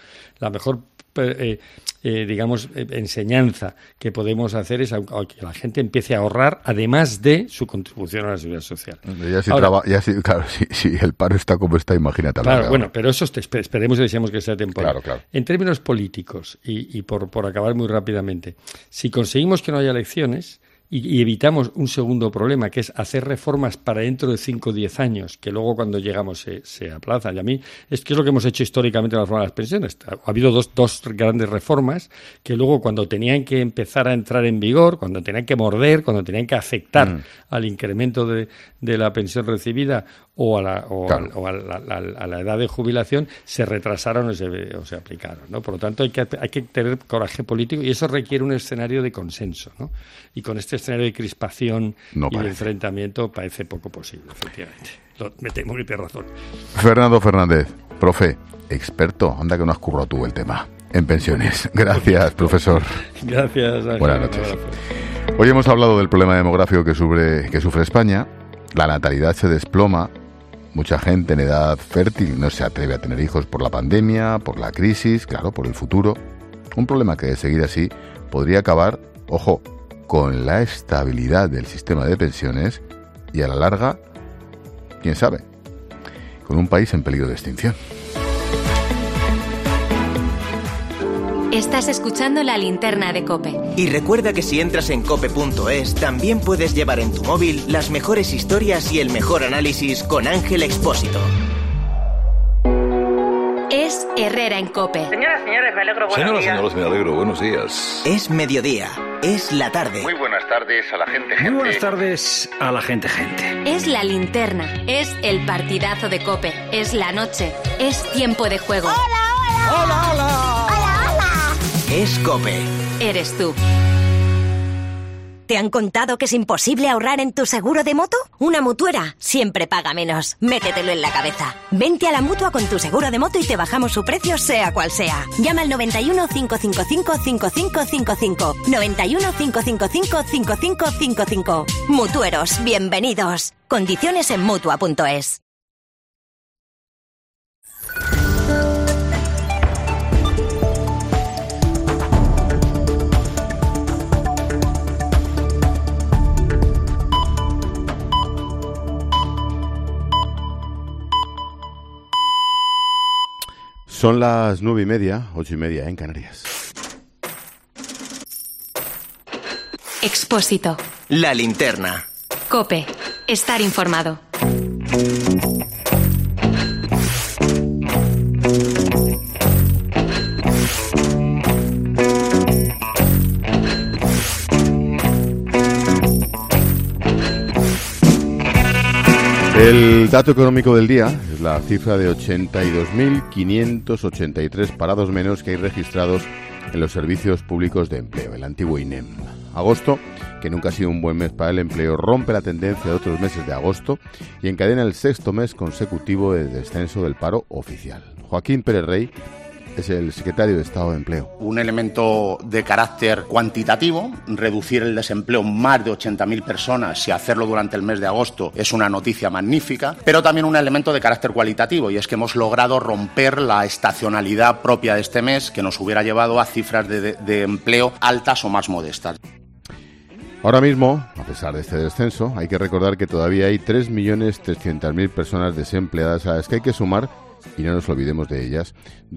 enseñanza que podemos hacer es que la gente empiece a ahorrar, además de su contribución a la seguridad social. Si el paro está como está, imagínate. Claro, bueno, pero eso esperemos y deseamos que sea temporal. Claro. En términos políticos, y por acabar muy rápidamente, si conseguimos que no haya elecciones y evitamos un segundo problema, que es hacer reformas para dentro de 5 o 10 años, que luego cuando llegamos se aplazan. Y a mí, que es lo que hemos hecho históricamente en la reforma de las pensiones. Ha habido dos grandes reformas que luego, cuando tenían que empezar a entrar en vigor, cuando tenían que morder, cuando tenían que afectar al incremento de la pensión recibida o a la edad de jubilación, se retrasaron o se aplicaron, ¿no? Por lo tanto, hay que tener coraje político, y eso requiere un escenario de consenso, ¿no? Y con este escenario de crispación y de enfrentamiento parece poco posible, efectivamente. Me temo que tienes razón. Fernando Fernández, profe, experto, anda que no has currado tú el tema en pensiones. Gracias, profesor. Gracias, Ángel. Buenas noches. Hoy hemos hablado del problema demográfico que sufre España. La natalidad se desploma. Mucha gente en edad fértil no se atreve a tener hijos por la pandemia, por la crisis, claro, por el futuro. Un problema que, de seguir así, podría acabar, ojo, con la estabilidad del sistema de pensiones y, a la larga, quién sabe, con un país en peligro de extinción. Estás escuchando La Linterna de COPE. Y recuerda que si entras en cope.es, también puedes llevar en tu móvil las mejores historias y el mejor análisis con Ángel Expósito. Es Herrera en COPE. Señoras, señores, me alegro, buenos días. Señoras, me alegro, buenos días. Es mediodía, es la tarde. Muy buenas tardes a la gente. Muy buenas tardes a la gente. Es La Linterna, es el partidazo de COPE, es la noche, es tiempo de juego. ¡Hola! Es COPE. Eres tú. ¿Te han contado que es imposible ahorrar en tu seguro de moto? Una mutuera siempre paga menos. Métetelo en la cabeza. Vente a la Mutua con tu seguro de moto y te bajamos su precio, sea cual sea. Llama al 91 555 5555. 91 555 5555. Mutueros, bienvenidos. Condiciones en Mutua.es. Son las 9:30, 8:30 en Canarias. Expósito. La linterna. COPE. Estar informado. El dato económico del día es la cifra de 82.583 parados menos que hay registrados en los servicios públicos de empleo, el antiguo INEM. Agosto, que nunca ha sido un buen mes para el empleo, rompe la tendencia de otros meses de agosto y encadena el 6º mes consecutivo de descenso del paro oficial. Joaquín Pérez Rey es el secretario de Estado de Empleo. Un elemento de carácter cuantitativo, reducir el desempleo más de 80.000 personas y hacerlo durante el mes de agosto es una noticia magnífica, pero también un elemento de carácter cualitativo, y es que hemos logrado romper la estacionalidad propia de este mes que nos hubiera llevado a cifras de empleo altas o más modestas. Ahora mismo, a pesar de este descenso, hay que recordar que todavía hay 3.300.000 personas desempleadas a las que hay que sumar, y no nos olvidemos de ellas,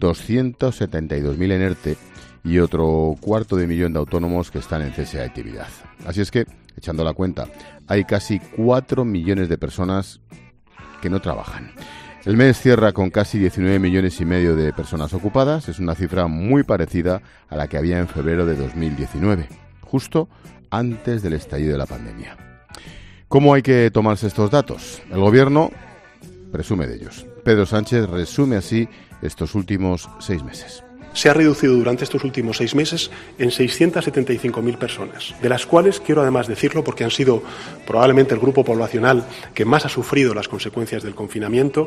272.000 en ERTE y otro 250.000 de autónomos que están en cese de actividad. Así es que, echando la cuenta, hay casi 4 millones de personas que no trabajan. El mes cierra con casi 19,5 millones de personas ocupadas. Es una cifra muy parecida a la que había en febrero de 2019, justo antes del estallido de la pandemia. ¿Cómo hay que tomarse estos datos? El Gobierno presume de ellos. Pedro Sánchez resume así estos últimos 6 meses. Se ha reducido durante estos últimos 6 meses en 675.000 personas, de las cuales quiero además decirlo porque han sido probablemente el grupo poblacional que más ha sufrido las consecuencias del confinamiento,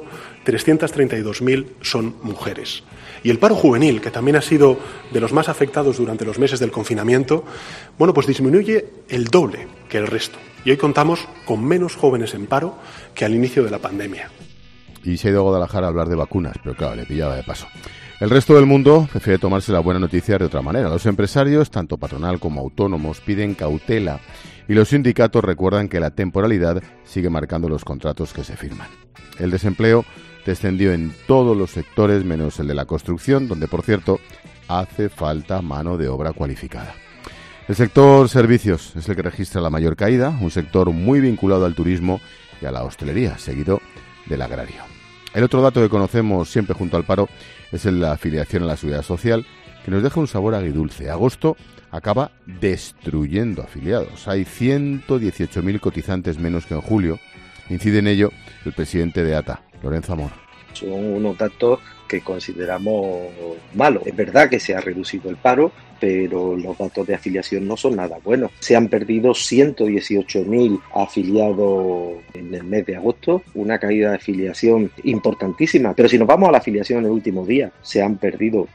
332.000 son mujeres. Y el paro juvenil, que también ha sido de los más afectados durante los meses del confinamiento, bueno, pues disminuye el doble que el resto. Y hoy contamos con menos jóvenes en paro que al inicio de la pandemia. Y se ha ido a Guadalajara a hablar de vacunas, pero claro, le pillaba de paso. El resto del mundo prefiere tomarse la buena noticia de otra manera. Los empresarios, tanto patronal como autónomos, piden cautela y los sindicatos recuerdan que la temporalidad sigue marcando los contratos que se firman. El desempleo descendió en todos los sectores menos el de la construcción, donde, por cierto, hace falta mano de obra cualificada. El sector servicios es el que registra la mayor caída, un sector muy vinculado al turismo y a la hostelería, seguido del agrario. El otro dato que conocemos siempre junto al paro es el de la afiliación a la Seguridad Social, que nos deja un sabor agridulce. Agosto acaba destruyendo afiliados. Hay 118.000 cotizantes menos que en julio. Incide en ello el presidente de ATA, Lorenzo Amor. Son unos datos que consideramos malos. Es verdad que se ha reducido el paro, pero los datos de afiliación no son nada buenos. Se han perdido 118.000 afiliados en el mes de agosto, una caída de afiliación importantísima. Pero si nos vamos a la afiliación en el último día, se han perdido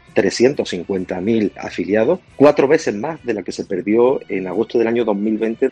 350.000 afiliados, 4 veces más de la que se perdió en agosto del año 2020.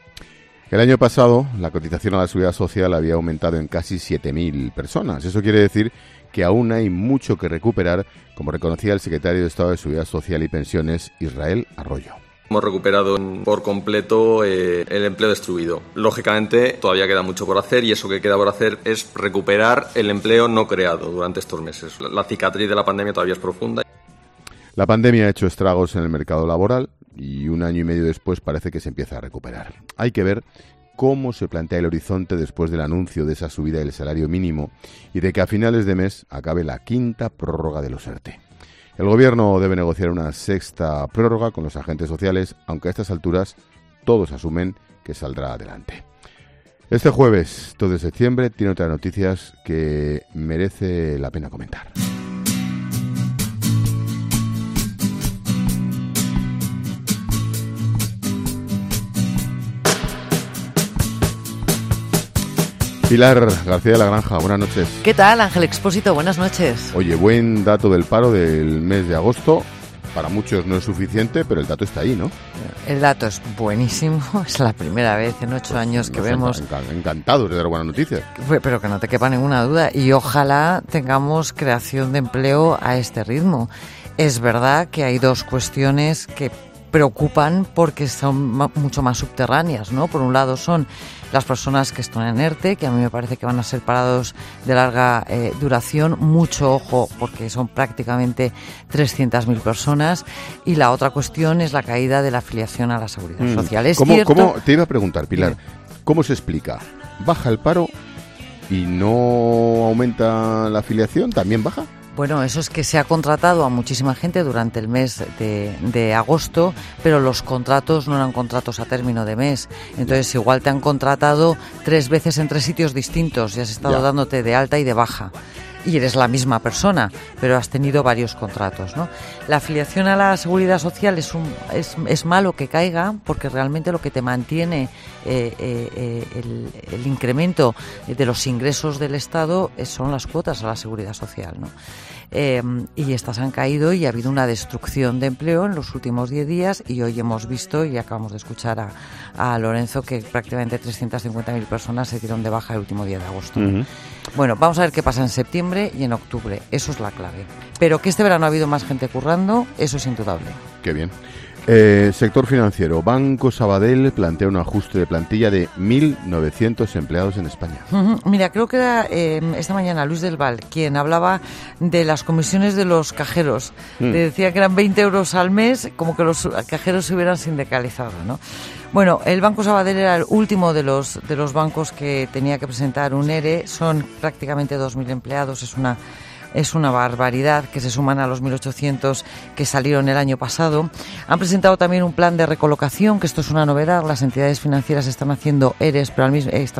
El año pasado, la cotización a la Seguridad Social había aumentado en casi 7.000 personas. Eso quiere decir que aún hay mucho que recuperar, como reconocía el secretario de Estado de Seguridad Social y Pensiones, Israel Arroyo. Hemos recuperado por completo el empleo destruido. Lógicamente, todavía queda mucho por hacer y eso que queda por hacer es recuperar el empleo no creado durante estos meses. La cicatriz de la pandemia todavía es profunda. La pandemia ha hecho estragos en el mercado laboral y 1 año y medio después parece que se empieza a recuperar. Hay que ver cómo se plantea el horizonte después del anuncio de esa subida del salario mínimo y de que a finales de mes acabe la 5ª prórroga de los ERTE. El Gobierno debe negociar una 6ª prórroga con los agentes sociales, aunque a estas alturas todos asumen que saldrá adelante. Este jueves, 2 de septiembre, tiene otras noticias que merece la pena comentar. Pilar García de la Granja, buenas noches. ¿Qué tal, Ángel Expósito? Buenas noches. Oye, buen dato del paro del mes de agosto. Para muchos no es suficiente, pero el dato está ahí, ¿no? El dato es buenísimo. Es la primera vez en 8 años que vemos... Encantados de dar buenas noticias. Pero que no te quepa ninguna duda. Y ojalá tengamos creación de empleo a este ritmo. Es verdad que hay 2 cuestiones que preocupan porque son mucho más subterráneas, ¿no? Por un lado son las personas que están en ERTE, que a mí me parece que van a ser parados de larga duración, mucho ojo porque son prácticamente 300.000 personas, y la otra cuestión es la caída de la afiliación a la Seguridad Social. Es cierto... ¿Cómo? Te iba a preguntar, Pilar, ¿cómo se explica? ¿Baja el paro y no aumenta la afiliación? ¿También baja? Bueno, eso es que se ha contratado a muchísima gente durante el mes de agosto, pero los contratos no eran contratos a término de mes. Entonces, igual te han contratado 3 veces en 3 sitios distintos y has estado dándote de alta y de baja. Y eres la misma persona, pero has tenido varios contratos, ¿no? La afiliación a la Seguridad Social es malo que caiga, porque realmente lo que te mantiene el incremento de los ingresos del Estado son las cuotas a la Seguridad Social, ¿no? Y estas han caído y ha habido una destrucción de empleo en los últimos 10 días, y hoy hemos visto y acabamos de escuchar a Lorenzo que prácticamente 350.000 personas se dieron de baja el último día de agosto. Bueno, vamos a ver qué pasa en septiembre y en octubre, eso es la clave. Pero que este verano ha habido más gente currando, eso es indudable. Qué bien. Sector financiero. Banco Sabadell plantea un ajuste de plantilla de 1.900 empleados en España. Mira, creo que era esta mañana Luis del Val quien hablaba de las comisiones de los cajeros. Le decía que eran 20 euros al mes, como que los cajeros se hubieran sindicalizado, ¿no? Bueno, el Banco Sabadell era el último de los bancos que tenía que presentar un ERE. Son prácticamente 2.000 empleados, es una barbaridad, que se suman a los 1.800 que salieron el año pasado. Han presentado también un plan de recolocación, que esto es una novedad. Las entidades financieras están haciendo EREs, pero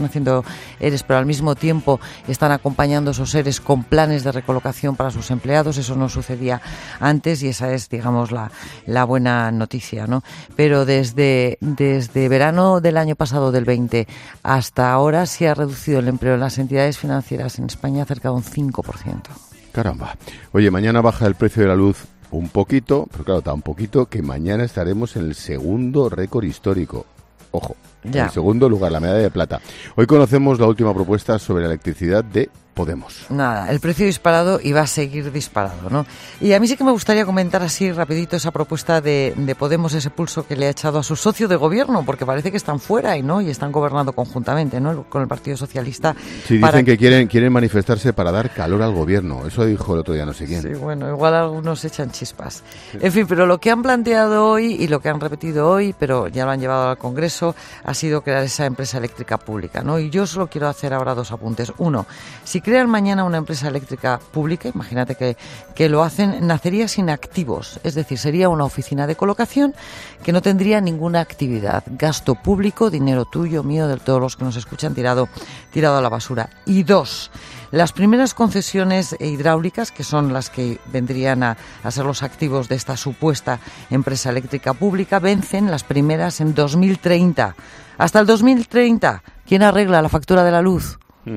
al mismo tiempo están acompañando esos EREs con planes de recolocación para sus empleados. Eso no sucedía antes y esa es, digamos, la buena noticia, ¿no? Pero desde verano del año pasado, del 20, hasta ahora se ha reducido el empleo en las entidades financieras en España cerca de un 5%. Caramba. Oye, mañana baja el precio de la luz un poquito, pero claro, tan poquito que mañana estaremos en el segundo récord histórico. Ojo, en el segundo lugar, la medalla de plata. Hoy conocemos la última propuesta sobre la electricidad de Podemos. Nada, el precio disparado y va a seguir disparado, ¿no? Y a mí sí que me gustaría comentar así rapidito esa propuesta de Podemos, ese pulso que le ha echado a su socio de gobierno, porque parece que están fuera y están gobernando conjuntamente, ¿no? Con el Partido Socialista. Sí, dicen que quieren manifestarse para dar calor al gobierno. Eso dijo el otro día no sé quién. Sí, bueno, igual algunos echan chispas. En fin, pero lo que han planteado hoy y lo que han repetido hoy, pero ya lo han llevado al Congreso, ha sido crear esa empresa eléctrica pública, ¿no? Y yo solo quiero hacer ahora 2 apuntes. Uno, si crean mañana una empresa eléctrica pública, imagínate que lo hacen, nacería sin activos, es decir, sería una oficina de colocación que no tendría ninguna actividad, gasto público, dinero tuyo, mío, de todos los que nos escuchan, tirado a la basura. Y 2, las primeras concesiones hidráulicas, que son las que vendrían a ser los activos de esta supuesta empresa eléctrica pública, vencen las primeras en 2030. Hasta el 2030, ¿quién arregla la factura de la luz?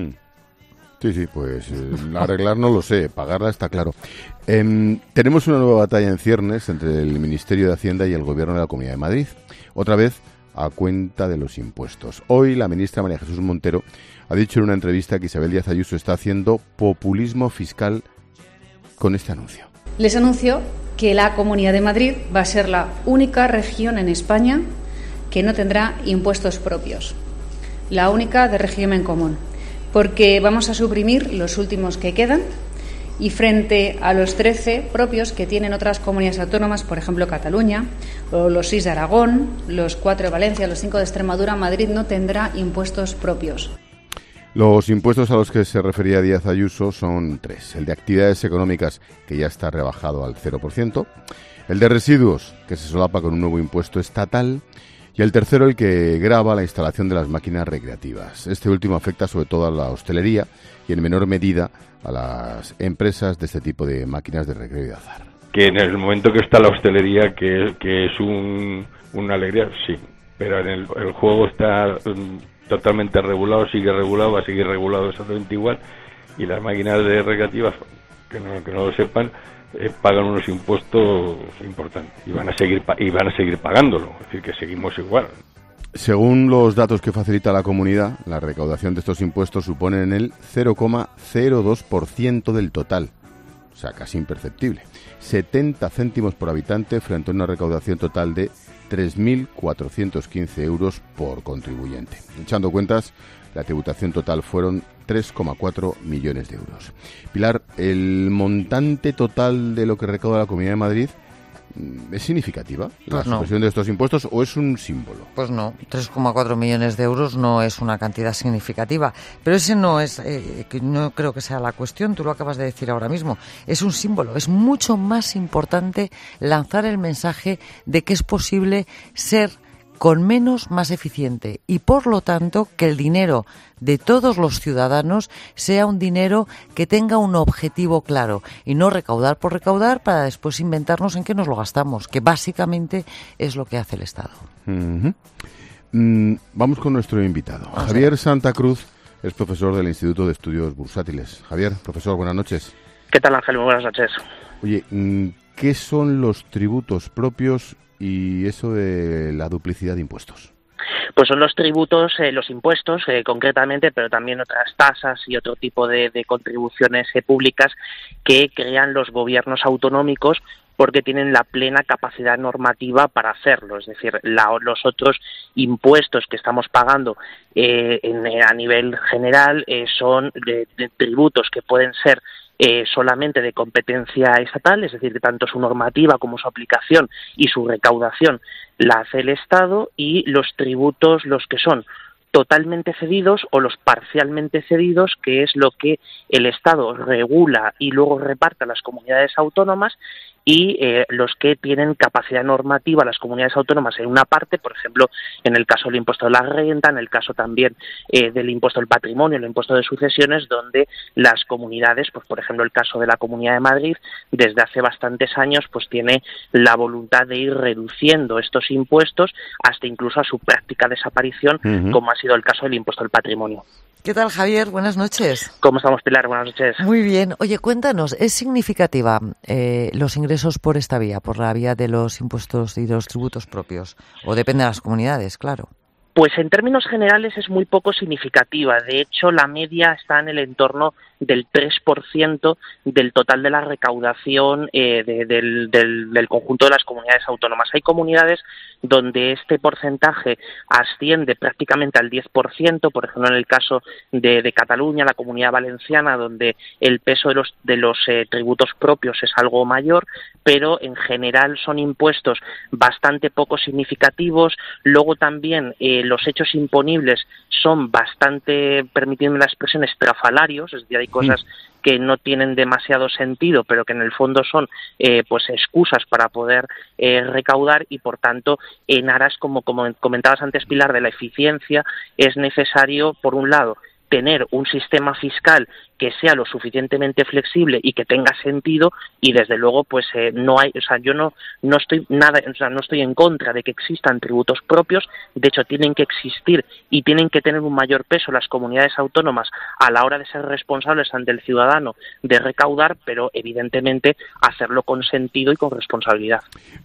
Sí, pues arreglar no lo sé, pagarla está claro. Tenemos una nueva batalla en ciernes entre el Ministerio de Hacienda y el Gobierno de la Comunidad de Madrid, otra vez a cuenta de los impuestos. Hoy la ministra María Jesús Montero ha dicho en una entrevista que Isabel Díaz Ayuso está haciendo populismo fiscal con este anuncio. Les anuncio que la Comunidad de Madrid va a ser la única región en España que no tendrá impuestos propios, la única de régimen común, porque vamos a suprimir los últimos que quedan y frente a los 13 propios que tienen otras comunidades autónomas, por ejemplo Cataluña, o los 6 de Aragón, los 4 de Valencia, los 5 de Extremadura, Madrid no tendrá impuestos propios. Los impuestos a los que se refería Díaz Ayuso son 3. El de actividades económicas, que ya está rebajado al 0%, el de residuos, que se solapa con un nuevo impuesto estatal, y el tercero, el que grava la instalación de las máquinas recreativas. Este último afecta sobre todo a la hostelería y en menor medida a las empresas de este tipo de máquinas de recreo y de azar. Que en el momento que está la hostelería, que es una alegría, sí, pero en el juego está totalmente regulado, va a seguir regulado exactamente igual, y las máquinas de recreativas, que no lo sepan, pagan unos impuestos importantes y van a seguir pagándolo, es decir, que seguimos igual. Según los datos que facilita la comunidad, la recaudación de estos impuestos supone en el 0,02% del total, o sea, casi imperceptible. 70 céntimos por habitante frente a una recaudación total de 3.415 euros por contribuyente. Echando cuentas, la tributación total fueron 3,4 millones de euros. Pilar, ¿el montante total de lo que recauda la Comunidad de Madrid es significativa? ¿La supresión de estos impuestos o es un símbolo? Pues no, 3,4 millones de euros no es una cantidad significativa. Pero ese no es, que no creo que sea la cuestión, tú lo acabas de decir ahora mismo. Es un símbolo, es mucho más importante lanzar el mensaje de que es posible ser con menos más eficiente y, por lo tanto, que el dinero de todos los ciudadanos sea un dinero que tenga un objetivo claro y no recaudar por recaudar para después inventarnos en qué nos lo gastamos, que básicamente es lo que hace el Estado. Vamos con nuestro invitado. Javier Santa Cruz es profesor del Instituto de Estudios Bursátiles. Javier, profesor, buenas noches. ¿Qué tal, Ángel? Muy buenas noches. Oye, ¿qué son los tributos propios y eso de la duplicidad de impuestos? Pues son los tributos, los impuestos concretamente, pero también otras tasas y otro tipo de contribuciones públicas que crean los gobiernos autonómicos porque tienen la plena capacidad normativa para hacerlo. Es decir, los otros impuestos que estamos pagando a nivel general son de tributos que pueden ser solamente de competencia estatal, es decir, que tanto su normativa como su aplicación y su recaudación la hace el Estado, y los tributos, los que son totalmente cedidos o los parcialmente cedidos, que es lo que el Estado regula y luego reparte a las comunidades autónomas, y los que tienen capacidad normativa las comunidades autónomas en una parte, por ejemplo, en el caso del impuesto de la renta, en el caso también del impuesto del patrimonio, el impuesto de sucesiones, donde las comunidades, pues por ejemplo el caso de la Comunidad de Madrid, desde hace bastantes años pues tiene la voluntad de ir reduciendo estos impuestos hasta incluso a su práctica desaparición, como ha sido el caso del impuesto del patrimonio. ¿Qué tal, Javier? Buenas noches. ¿Cómo estamos, Pilar? Buenas noches. Muy bien. Oye, cuéntanos, ¿es significativa los ingresos por esta vía, por la vía de los impuestos y de los tributos propios? ¿O depende de las comunidades, claro? Pues en términos generales es muy poco significativa. De hecho, la media está en el entorno del 3% del total de la recaudación del conjunto de las comunidades autónomas. Hay comunidades donde este porcentaje asciende prácticamente al 10%, por ejemplo en el caso de Cataluña, la Comunidad Valenciana, donde el peso de los tributos propios es algo mayor, pero en general son impuestos bastante poco significativos. Luego también los hechos imponibles son bastante, permíteme la expresión, estrafalarios, es decir, hay cosas que no tienen demasiado sentido, pero que en el fondo son pues excusas para poder recaudar, y por tanto en aras, como comentabas antes, Pilar, de la eficiencia, es necesario, por un lado, tener un sistema fiscal que sea lo suficientemente flexible y que tenga sentido, y desde luego pues no hay, o sea, yo no estoy no estoy en contra de que existan tributos propios. De hecho tienen que existir y tienen que tener un mayor peso las comunidades autónomas a la hora de ser responsables ante el ciudadano de recaudar, pero evidentemente hacerlo con sentido y con responsabilidad.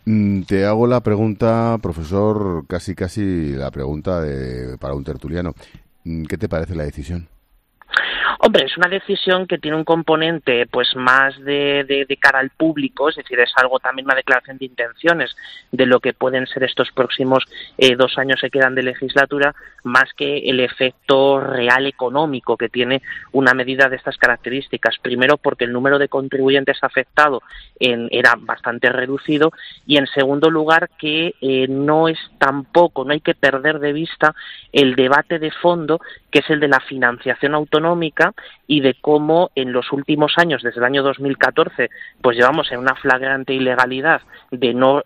Te hago la pregunta, profesor, casi la pregunta para un tertuliano. ¿Qué te parece la decisión? Hombre, es una decisión que tiene un componente pues más de cara al público, es decir, es algo también, una declaración de intenciones de lo que pueden ser estos próximos 2 años que quedan de legislatura, más que el efecto real económico que tiene una medida de estas características. Primero, porque el número de contribuyentes afectados era bastante reducido, y en segundo lugar que no hay que perder de vista el debate de fondo, que es el de la financiación autonómica, y de cómo en los últimos años, desde el año 2014, pues llevamos en una flagrante ilegalidad de no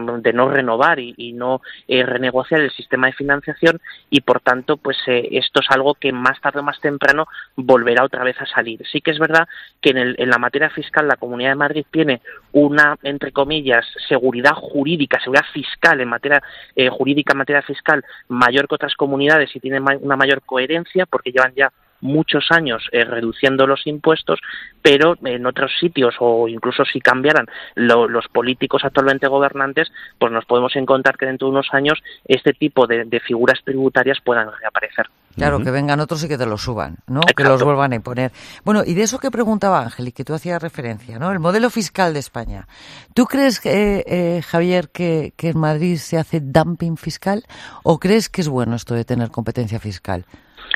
renovar y no renegociar el sistema de financiación, y por tanto pues esto es algo que más tarde o más temprano volverá otra vez a salir. Sí que es verdad que en la materia fiscal la Comunidad de Madrid tiene una, entre comillas, seguridad fiscal en materia jurídica, en materia fiscal, mayor que otras comunidades, y tiene una mayor coherencia porque llevan ya muchos años reduciendo los impuestos, pero en otros sitios, o incluso si cambiaran los políticos actualmente gobernantes, pues nos podemos encontrar que dentro de unos años este tipo de figuras tributarias puedan reaparecer. Claro, que vengan otros y que te lo suban, ¿no? Exacto. Que los vuelvan a imponer. Bueno, y de eso que preguntaba Ángel y que tú hacías referencia, ¿no? El modelo fiscal de España. ¿Tú crees, Javier, que en Madrid se hace dumping fiscal o crees que es bueno esto de tener competencia fiscal?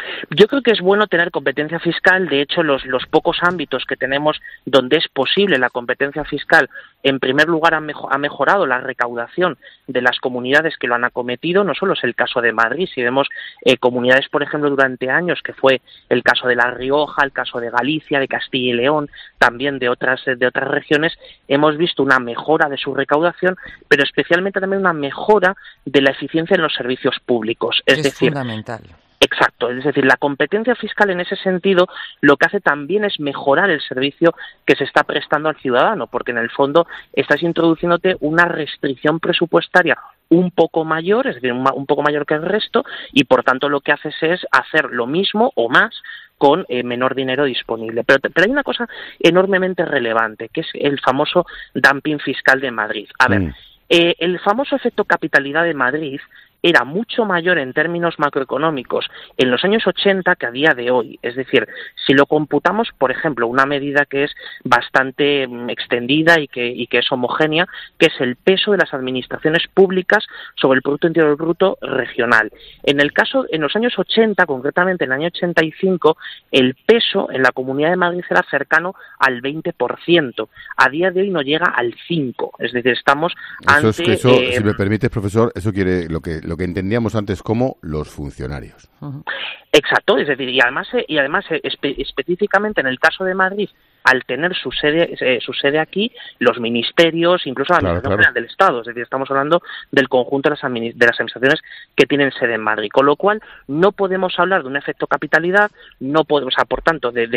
Yo creo que es bueno tener competencia fiscal. De hecho, los pocos ámbitos que tenemos donde es posible la competencia fiscal, en primer lugar ha mejorado la recaudación de las comunidades que lo han acometido. No solo es el caso de Madrid, si vemos comunidades, por ejemplo, durante años, que fue el caso de La Rioja, el caso de Galicia, de Castilla y León, también de otras regiones, hemos visto una mejora de su recaudación, pero especialmente también una mejora de la eficiencia en los servicios públicos. Es decir, fundamental. Exacto, es decir, la competencia fiscal en ese sentido lo que hace también es mejorar el servicio que se está prestando al ciudadano, porque en el fondo estás introduciéndote una restricción presupuestaria un poco mayor, es decir, un poco mayor que el resto, y por tanto lo que haces es hacer lo mismo o más con menor dinero disponible. Pero hay una cosa enormemente relevante, que es el famoso dumping fiscal de Madrid. A ver, el famoso efecto capitalidad de Madrid era mucho mayor en términos macroeconómicos en los años 80 que a día de hoy. Es decir, si lo computamos, por ejemplo, una medida que es bastante extendida y que es homogénea, que es el peso de las administraciones públicas sobre el Producto Interior Bruto regional. En los años 80, concretamente en el año 85, el peso en la Comunidad de Madrid era cercano al 20%. A día de hoy no llega al 5%. Es decir, estamos ante... si me permites, profesor, eso quiere lo que entendíamos antes como los funcionarios. Exacto, es decir, y además específicamente en el caso de Madrid, al tener su sede aquí, los ministerios, incluso la Administración General del Estado, es decir, estamos hablando del conjunto de las administraciones que tienen sede en Madrid, con lo cual no podemos hablar de un efecto capitalidad, no podemos, por tanto, de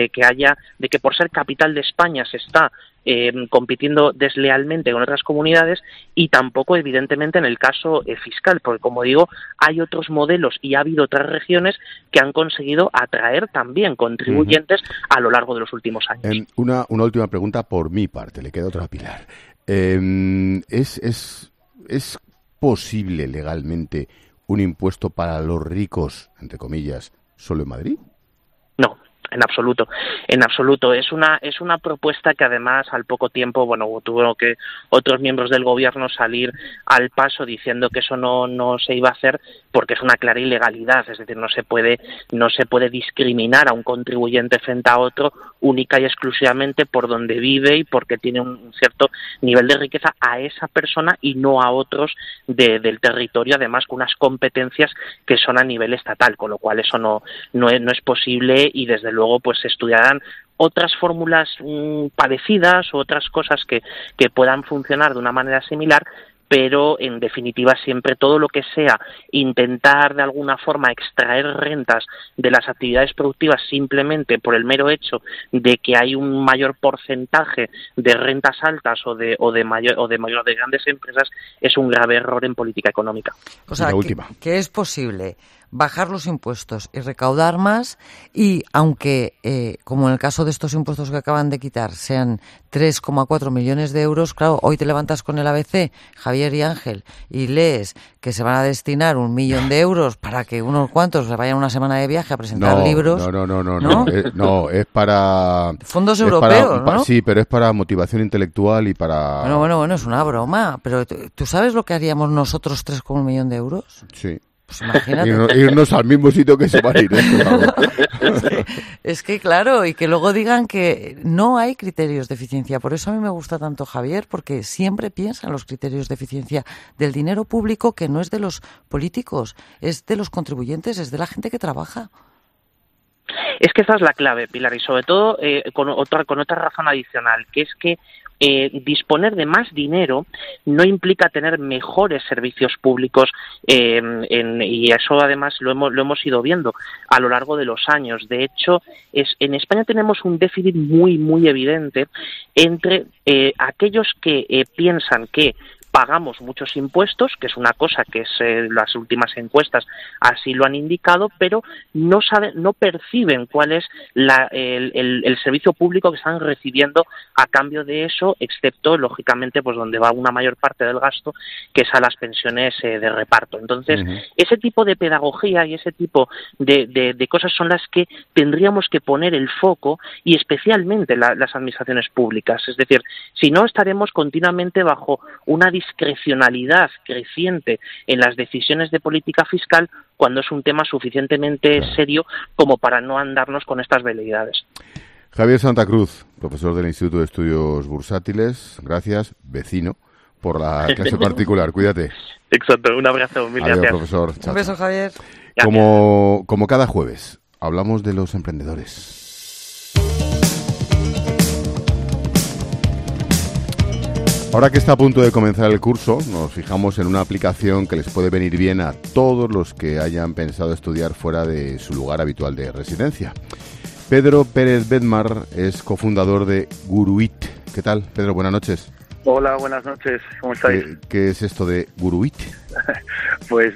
que por ser capital de España se está compitiendo deslealmente con otras comunidades, y tampoco evidentemente en el caso fiscal, porque como digo, hay otros modelos y ha habido otras regiones que han conseguido atraer también contribuyentes a lo largo de los últimos años. Una última pregunta por mi parte, le queda otra a Pilar. ¿Es posible legalmente un impuesto para los ricos, entre comillas, solo en Madrid? No. En absoluto. Es una propuesta que además al poco tiempo, tuvo que otros miembros del gobierno salir al paso diciendo que eso no se iba a hacer, porque es una clara ilegalidad. Es decir, no se puede discriminar a un contribuyente frente a otro única y exclusivamente por donde vive y porque tiene un cierto nivel de riqueza a esa persona y no a otros del territorio, además con unas competencias que son a nivel estatal, con lo cual eso no es posible, y desde luego pues se estudiarán otras fórmulas parecidas o otras cosas que puedan funcionar de una manera similar, pero en definitiva siempre todo lo que sea intentar de alguna forma extraer rentas de las actividades productivas simplemente por el mero hecho de que hay un mayor porcentaje de rentas altas o de grandes empresas es un grave error en política económica. O sea, que es posible bajar los impuestos y recaudar más, y aunque, como en el caso de estos impuestos que acaban de quitar, sean 3,4 millones de euros, claro, hoy te levantas con el ABC, Javier y Ángel, y lees que se van a destinar 1 millón de euros para que unos cuantos se vayan una semana de viaje a presentar libros. No, es para... Fondos europeos, ¿no? Sí, pero es para motivación intelectual y para... Bueno, es una broma, pero ¿tú sabes lo que haríamos nosotros 3,1 millón de euros? Sí. Pues imagínate. Irnos al mismo sitio que se van a ir. Es que claro, y que luego digan que no hay criterios de eficiencia. Por eso a mí me gusta tanto Javier, porque siempre piensa en los criterios de eficiencia del dinero público, que no es de los políticos, es de los contribuyentes, es de la gente que trabaja. Es que esa es la clave, Pilar, y sobre todo con otra razón adicional, que es que disponer de más dinero no implica tener mejores servicios públicos, y eso además lo hemos ido viendo a lo largo de los años. De hecho, en España tenemos un déficit muy muy evidente entre aquellos que piensan que pagamos muchos impuestos, que es una cosa que las últimas encuestas así lo han indicado, pero no perciben cuál es el servicio público que están recibiendo a cambio de eso, excepto, lógicamente, pues donde va una mayor parte del gasto, que es a las pensiones de reparto. Entonces, ese tipo de pedagogía y ese tipo de cosas son las que tendríamos que poner el foco, y especialmente las administraciones públicas. Es decir, si no, estaremos continuamente bajo una discrecionalidad creciente en las decisiones de política fiscal, cuando es un tema suficientemente serio como para no andarnos con estas veleidades. Javier Santa Cruz, profesor del Instituto de Estudios Bursátiles, gracias, vecino, por la clase particular. Cuídate. Exacto, un abrazo, mil gracias. Profesor. Chao, un beso, Javier. Como cada jueves, hablamos de los emprendedores. Ahora que está a punto de comenzar el curso, nos fijamos en una aplicación que les puede venir bien a todos los que hayan pensado estudiar fuera de su lugar habitual de residencia. Pedro Pérez Bedmar es cofundador de Guruit. ¿Qué tal, Pedro? Buenas noches. Hola, buenas noches. ¿Cómo estáis? ¿Qué es esto de Guruit? Pues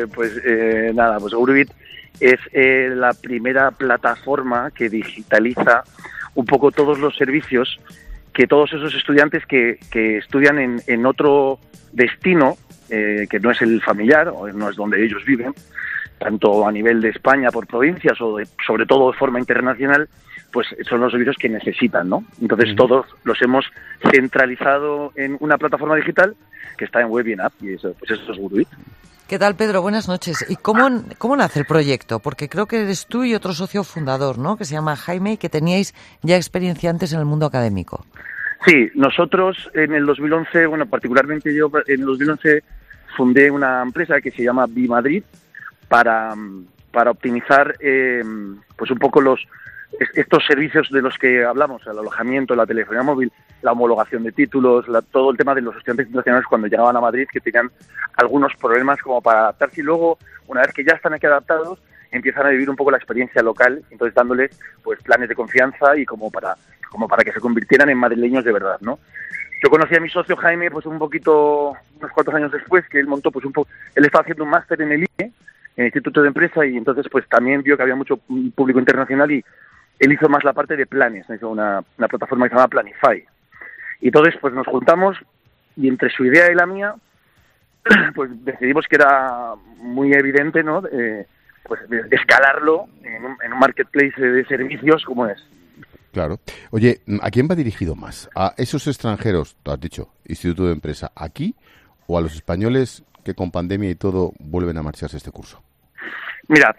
Guruit es la primera plataforma que digitaliza un poco todos los servicios que todos esos estudiantes que estudian en otro destino, que no es el familiar, o no es donde ellos viven, tanto a nivel de España por provincias o sobre todo de forma internacional, pues son los servicios que necesitan, ¿no? Entonces todos los hemos centralizado en una plataforma digital que está en web y en app, y eso es Guruit. ¿Qué tal, Pedro? Buenas noches. ¿Y cómo nace el proyecto? Porque creo que eres tú y otro socio fundador, ¿no?, que se llama Jaime, y que teníais ya experiencia antes en el mundo académico. Sí, nosotros en el 2011, particularmente yo en el 2011 fundé una empresa que se llama Bimadrid para optimizar pues un poco estos servicios de los que hablamos, el alojamiento, la telefonía móvil, la homologación de títulos, todo el tema de los estudiantes internacionales cuando llegaban a Madrid, que tenían algunos problemas como para adaptarse, y luego, una vez que ya están aquí adaptados, empiezan a vivir un poco la experiencia local, entonces dándoles pues planes de confianza y como para que se convirtieran en madrileños de verdad, ¿no? Yo conocí a mi socio Jaime pues unos cuantos años después, que él montó pues él estaba haciendo un máster en el IE, en el Instituto de Empresa, y entonces pues también vio que había mucho público internacional, y él hizo más la parte de planes, hizo una plataforma que se llama Planify. Y entonces pues nos juntamos, y entre su idea y la mía pues decidimos que era muy evidente, ¿no?, pues escalarlo en un marketplace de servicios como es. Claro. Oye, ¿a quién va dirigido más? ¿A esos extranjeros, tú has dicho, Instituto de Empresa, aquí, o a los españoles que con pandemia y todo vuelven a marcharse este curso? Mira,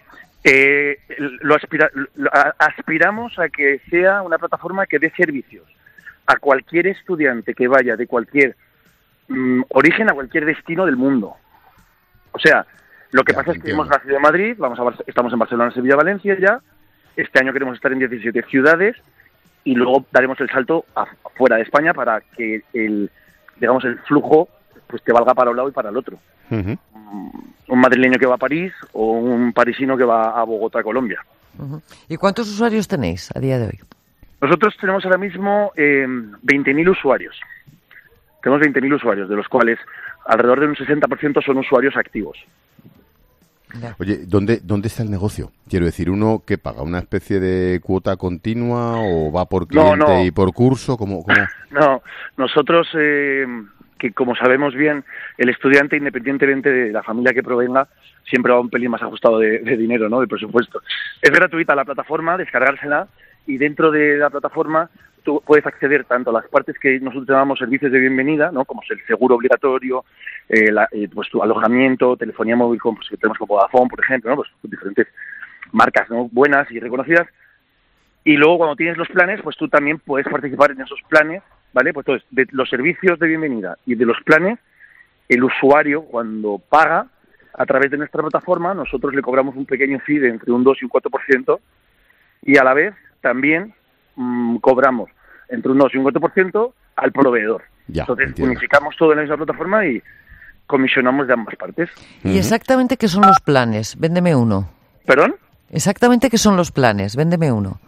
aspiramos a que sea una plataforma que dé servicios a cualquier estudiante que vaya de cualquier origen a cualquier destino del mundo. O sea, lo que pasa es que hemos nacido en Madrid, estamos en Barcelona, Sevilla, Valencia ya. Este año queremos estar en 17 ciudades y luego daremos el salto fuera de España para que el flujo pues te valga para un lado y para el otro. Uh-huh. Un madrileño que va a París o un parisino que va a Bogotá, Colombia. Uh-huh. ¿Y cuántos usuarios tenéis a día de hoy? Nosotros tenemos ahora mismo 20.000 usuarios. Tenemos 20.000 usuarios, de los cuales alrededor de un 60% son usuarios activos. Oye, ¿dónde está el negocio? Quiero decir, ¿uno que paga una especie de cuota continua o va por cliente y por curso? ¿Cómo? No, nosotros, que como sabemos bien, el estudiante, independientemente de la familia que provenga, siempre va un pelín más ajustado de dinero, ¿no?, de presupuesto. Es gratuita la plataforma, descargársela, y dentro de la plataforma tú puedes acceder tanto a las partes que nosotros llamamos servicios de bienvenida, ¿no?, como es el seguro obligatorio, pues tu alojamiento, telefonía móvil, pues, que tenemos como Vodafone, por ejemplo, ¿no?, pues diferentes marcas, ¿no?, buenas y reconocidas. Y luego cuando tienes los planes, pues tú también puedes participar en esos planes, ¿vale? Pues entonces, de los servicios de bienvenida y de los planes, el usuario cuando paga a través de nuestra plataforma, nosotros le cobramos un pequeño fee de entre un 2 y un 4%, y a la vez también cobramos entre un 2 y un 4% al proveedor. Entonces unificamos todo en la misma plataforma y comisionamos de ambas partes. ¿Y exactamente qué son los planes? Véndeme uno. ¿Perdón? Exactamente qué son los planes. Véndeme uno.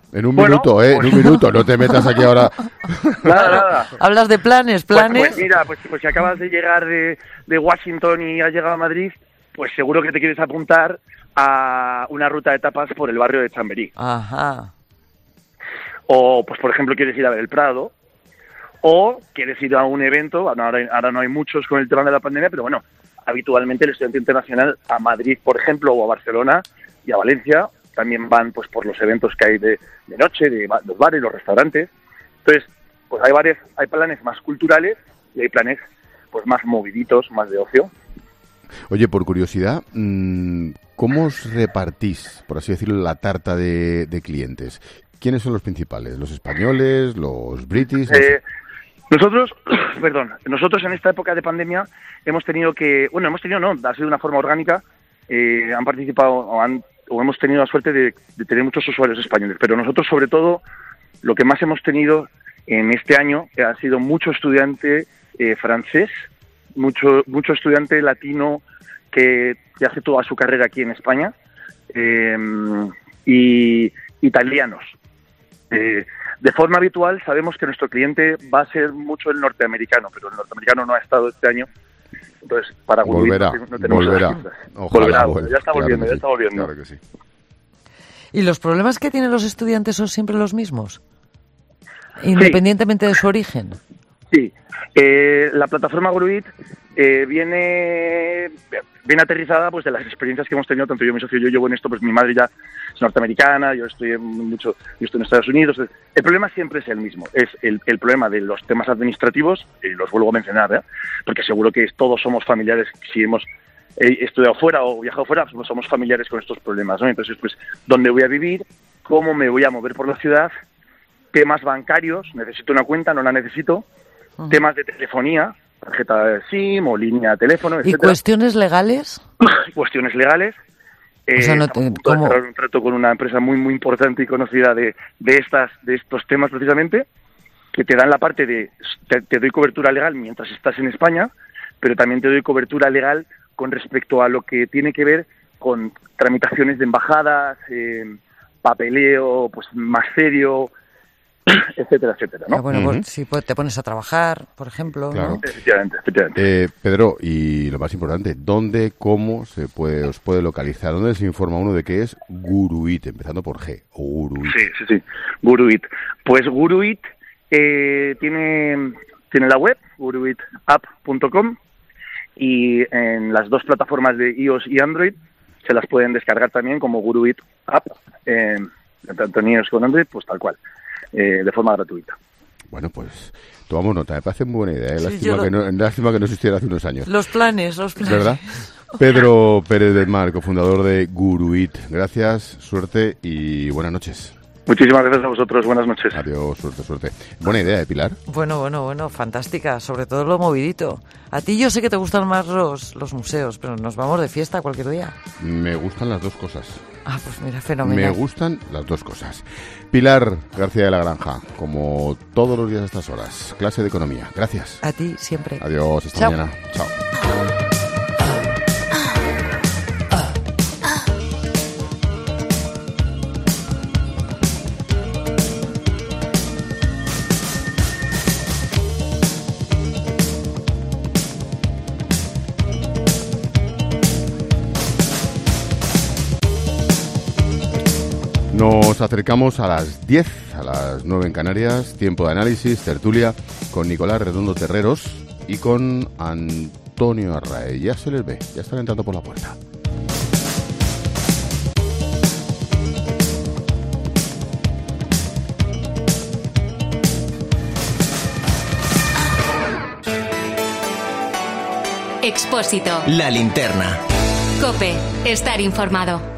En un minuto, en un minuto, no te metas aquí ahora. Nada. Hablas de planes. Pues mira, pues si acabas de llegar de Washington y has llegado a Madrid, pues seguro que te quieres apuntar a una ruta de tapas por el barrio de Chamberí. Ajá. O, pues por ejemplo, quieres ir a ver el Prado, o quieres ir a un evento, ahora no hay muchos con el tema de la pandemia, pero bueno, habitualmente el estudiante internacional a Madrid, por ejemplo, o a Barcelona y a Valencia, también van pues por los eventos que hay de noche, de los bares, los restaurantes. Entonces, pues hay planes más culturales y hay planes pues más moviditos, más de ocio. Oye, por curiosidad, ¿cómo os repartís, por así decirlo, la tarta de clientes? ¿Quiénes son los principales? ¿Los españoles? ¿Los british? Nosotros en esta época de pandemia hemos tenido ha sido de una forma orgánica, han participado o hemos tenido la suerte de tener muchos usuarios españoles, pero nosotros sobre todo lo que más hemos tenido en este año ha sido mucho estudiante francés, mucho estudiante latino que hace toda su carrera aquí en España, y italianos. De forma habitual sabemos que nuestro cliente va a ser mucho el norteamericano, pero el norteamericano no ha estado este año. Entonces, para volverá. Ojalá, ya está volviendo. Claro que sí. ¿Y los problemas que tienen los estudiantes son siempre los mismos? Independientemente de su origen. Sí. La plataforma GuruIT viene aterrizada pues de las experiencias que hemos tenido, tanto yo y mi socio. Yo llevo en esto, pues mi madre ya es norteamericana, yo estoy en Estados Unidos. El problema siempre es el mismo, es el problema de los temas administrativos, y los vuelvo a mencionar, porque seguro que todos somos familiares, si hemos estudiado fuera o viajado fuera, pues somos familiares con estos problemas, ¿no? Entonces, pues, ¿dónde voy a vivir? ¿Cómo me voy a mover por la ciudad? Temas bancarios, ¿necesito una cuenta? ¿No la necesito? Temas de telefonía, tarjeta de SIM o línea de teléfono, etcétera. ¿Y cuestiones legales? Cuestiones legales. O sea, ¿cómo? Un trato con una empresa muy muy importante y conocida de estos temas precisamente, que te dan la parte de te doy cobertura legal mientras estás en España, pero también te doy cobertura legal con respecto a lo que tiene que ver con tramitaciones de embajadas, papeleo pues más serio, etcétera, etcétera, ¿no? Bueno, pues, si te pones a trabajar, por ejemplo, claro. ¿no? Efectivamente. Pedro, y lo más importante, ¿dónde, cómo os puede localizar? ¿Dónde se informa uno de qué es GuruIT, empezando por G, o GuruIT? Sí, GuruIT. Pues GuruIT tiene la web, guruitapp.com, y en las dos plataformas de iOS y Android se las pueden descargar también como GuruIT App, tanto en iOS como en Android, pues tal cual. De forma gratuita. Bueno, pues tomamos nota, me parece muy buena idea. Sí, Lástima que no existiera hace unos años. Los planes. ¿Verdad? Pedro Pérez del Mar, cofundador de GuruIT. Gracias, suerte y buenas noches. Muchísimas gracias a vosotros, buenas noches. Adiós, suerte. Buena idea, Pilar. Bueno, fantástica, sobre todo lo movidito. A ti yo sé que te gustan más los museos, pero nos vamos de fiesta cualquier día. Me gustan las dos cosas. Ah, pues mira, fenomenal. Me gustan las dos cosas. Pilar García de la Granja, como todos los días a estas horas, clase de economía. Gracias. A ti siempre. Adiós, hasta mañana. Chao. Nos acercamos a las 10, a las 9 en Canarias, tiempo de análisis, tertulia, con Nicolás Redondo Terreros y con Antonio Arrae. Ya se les ve, ya están entrando por la puerta. Expósito. La linterna. COPE. Estar informado.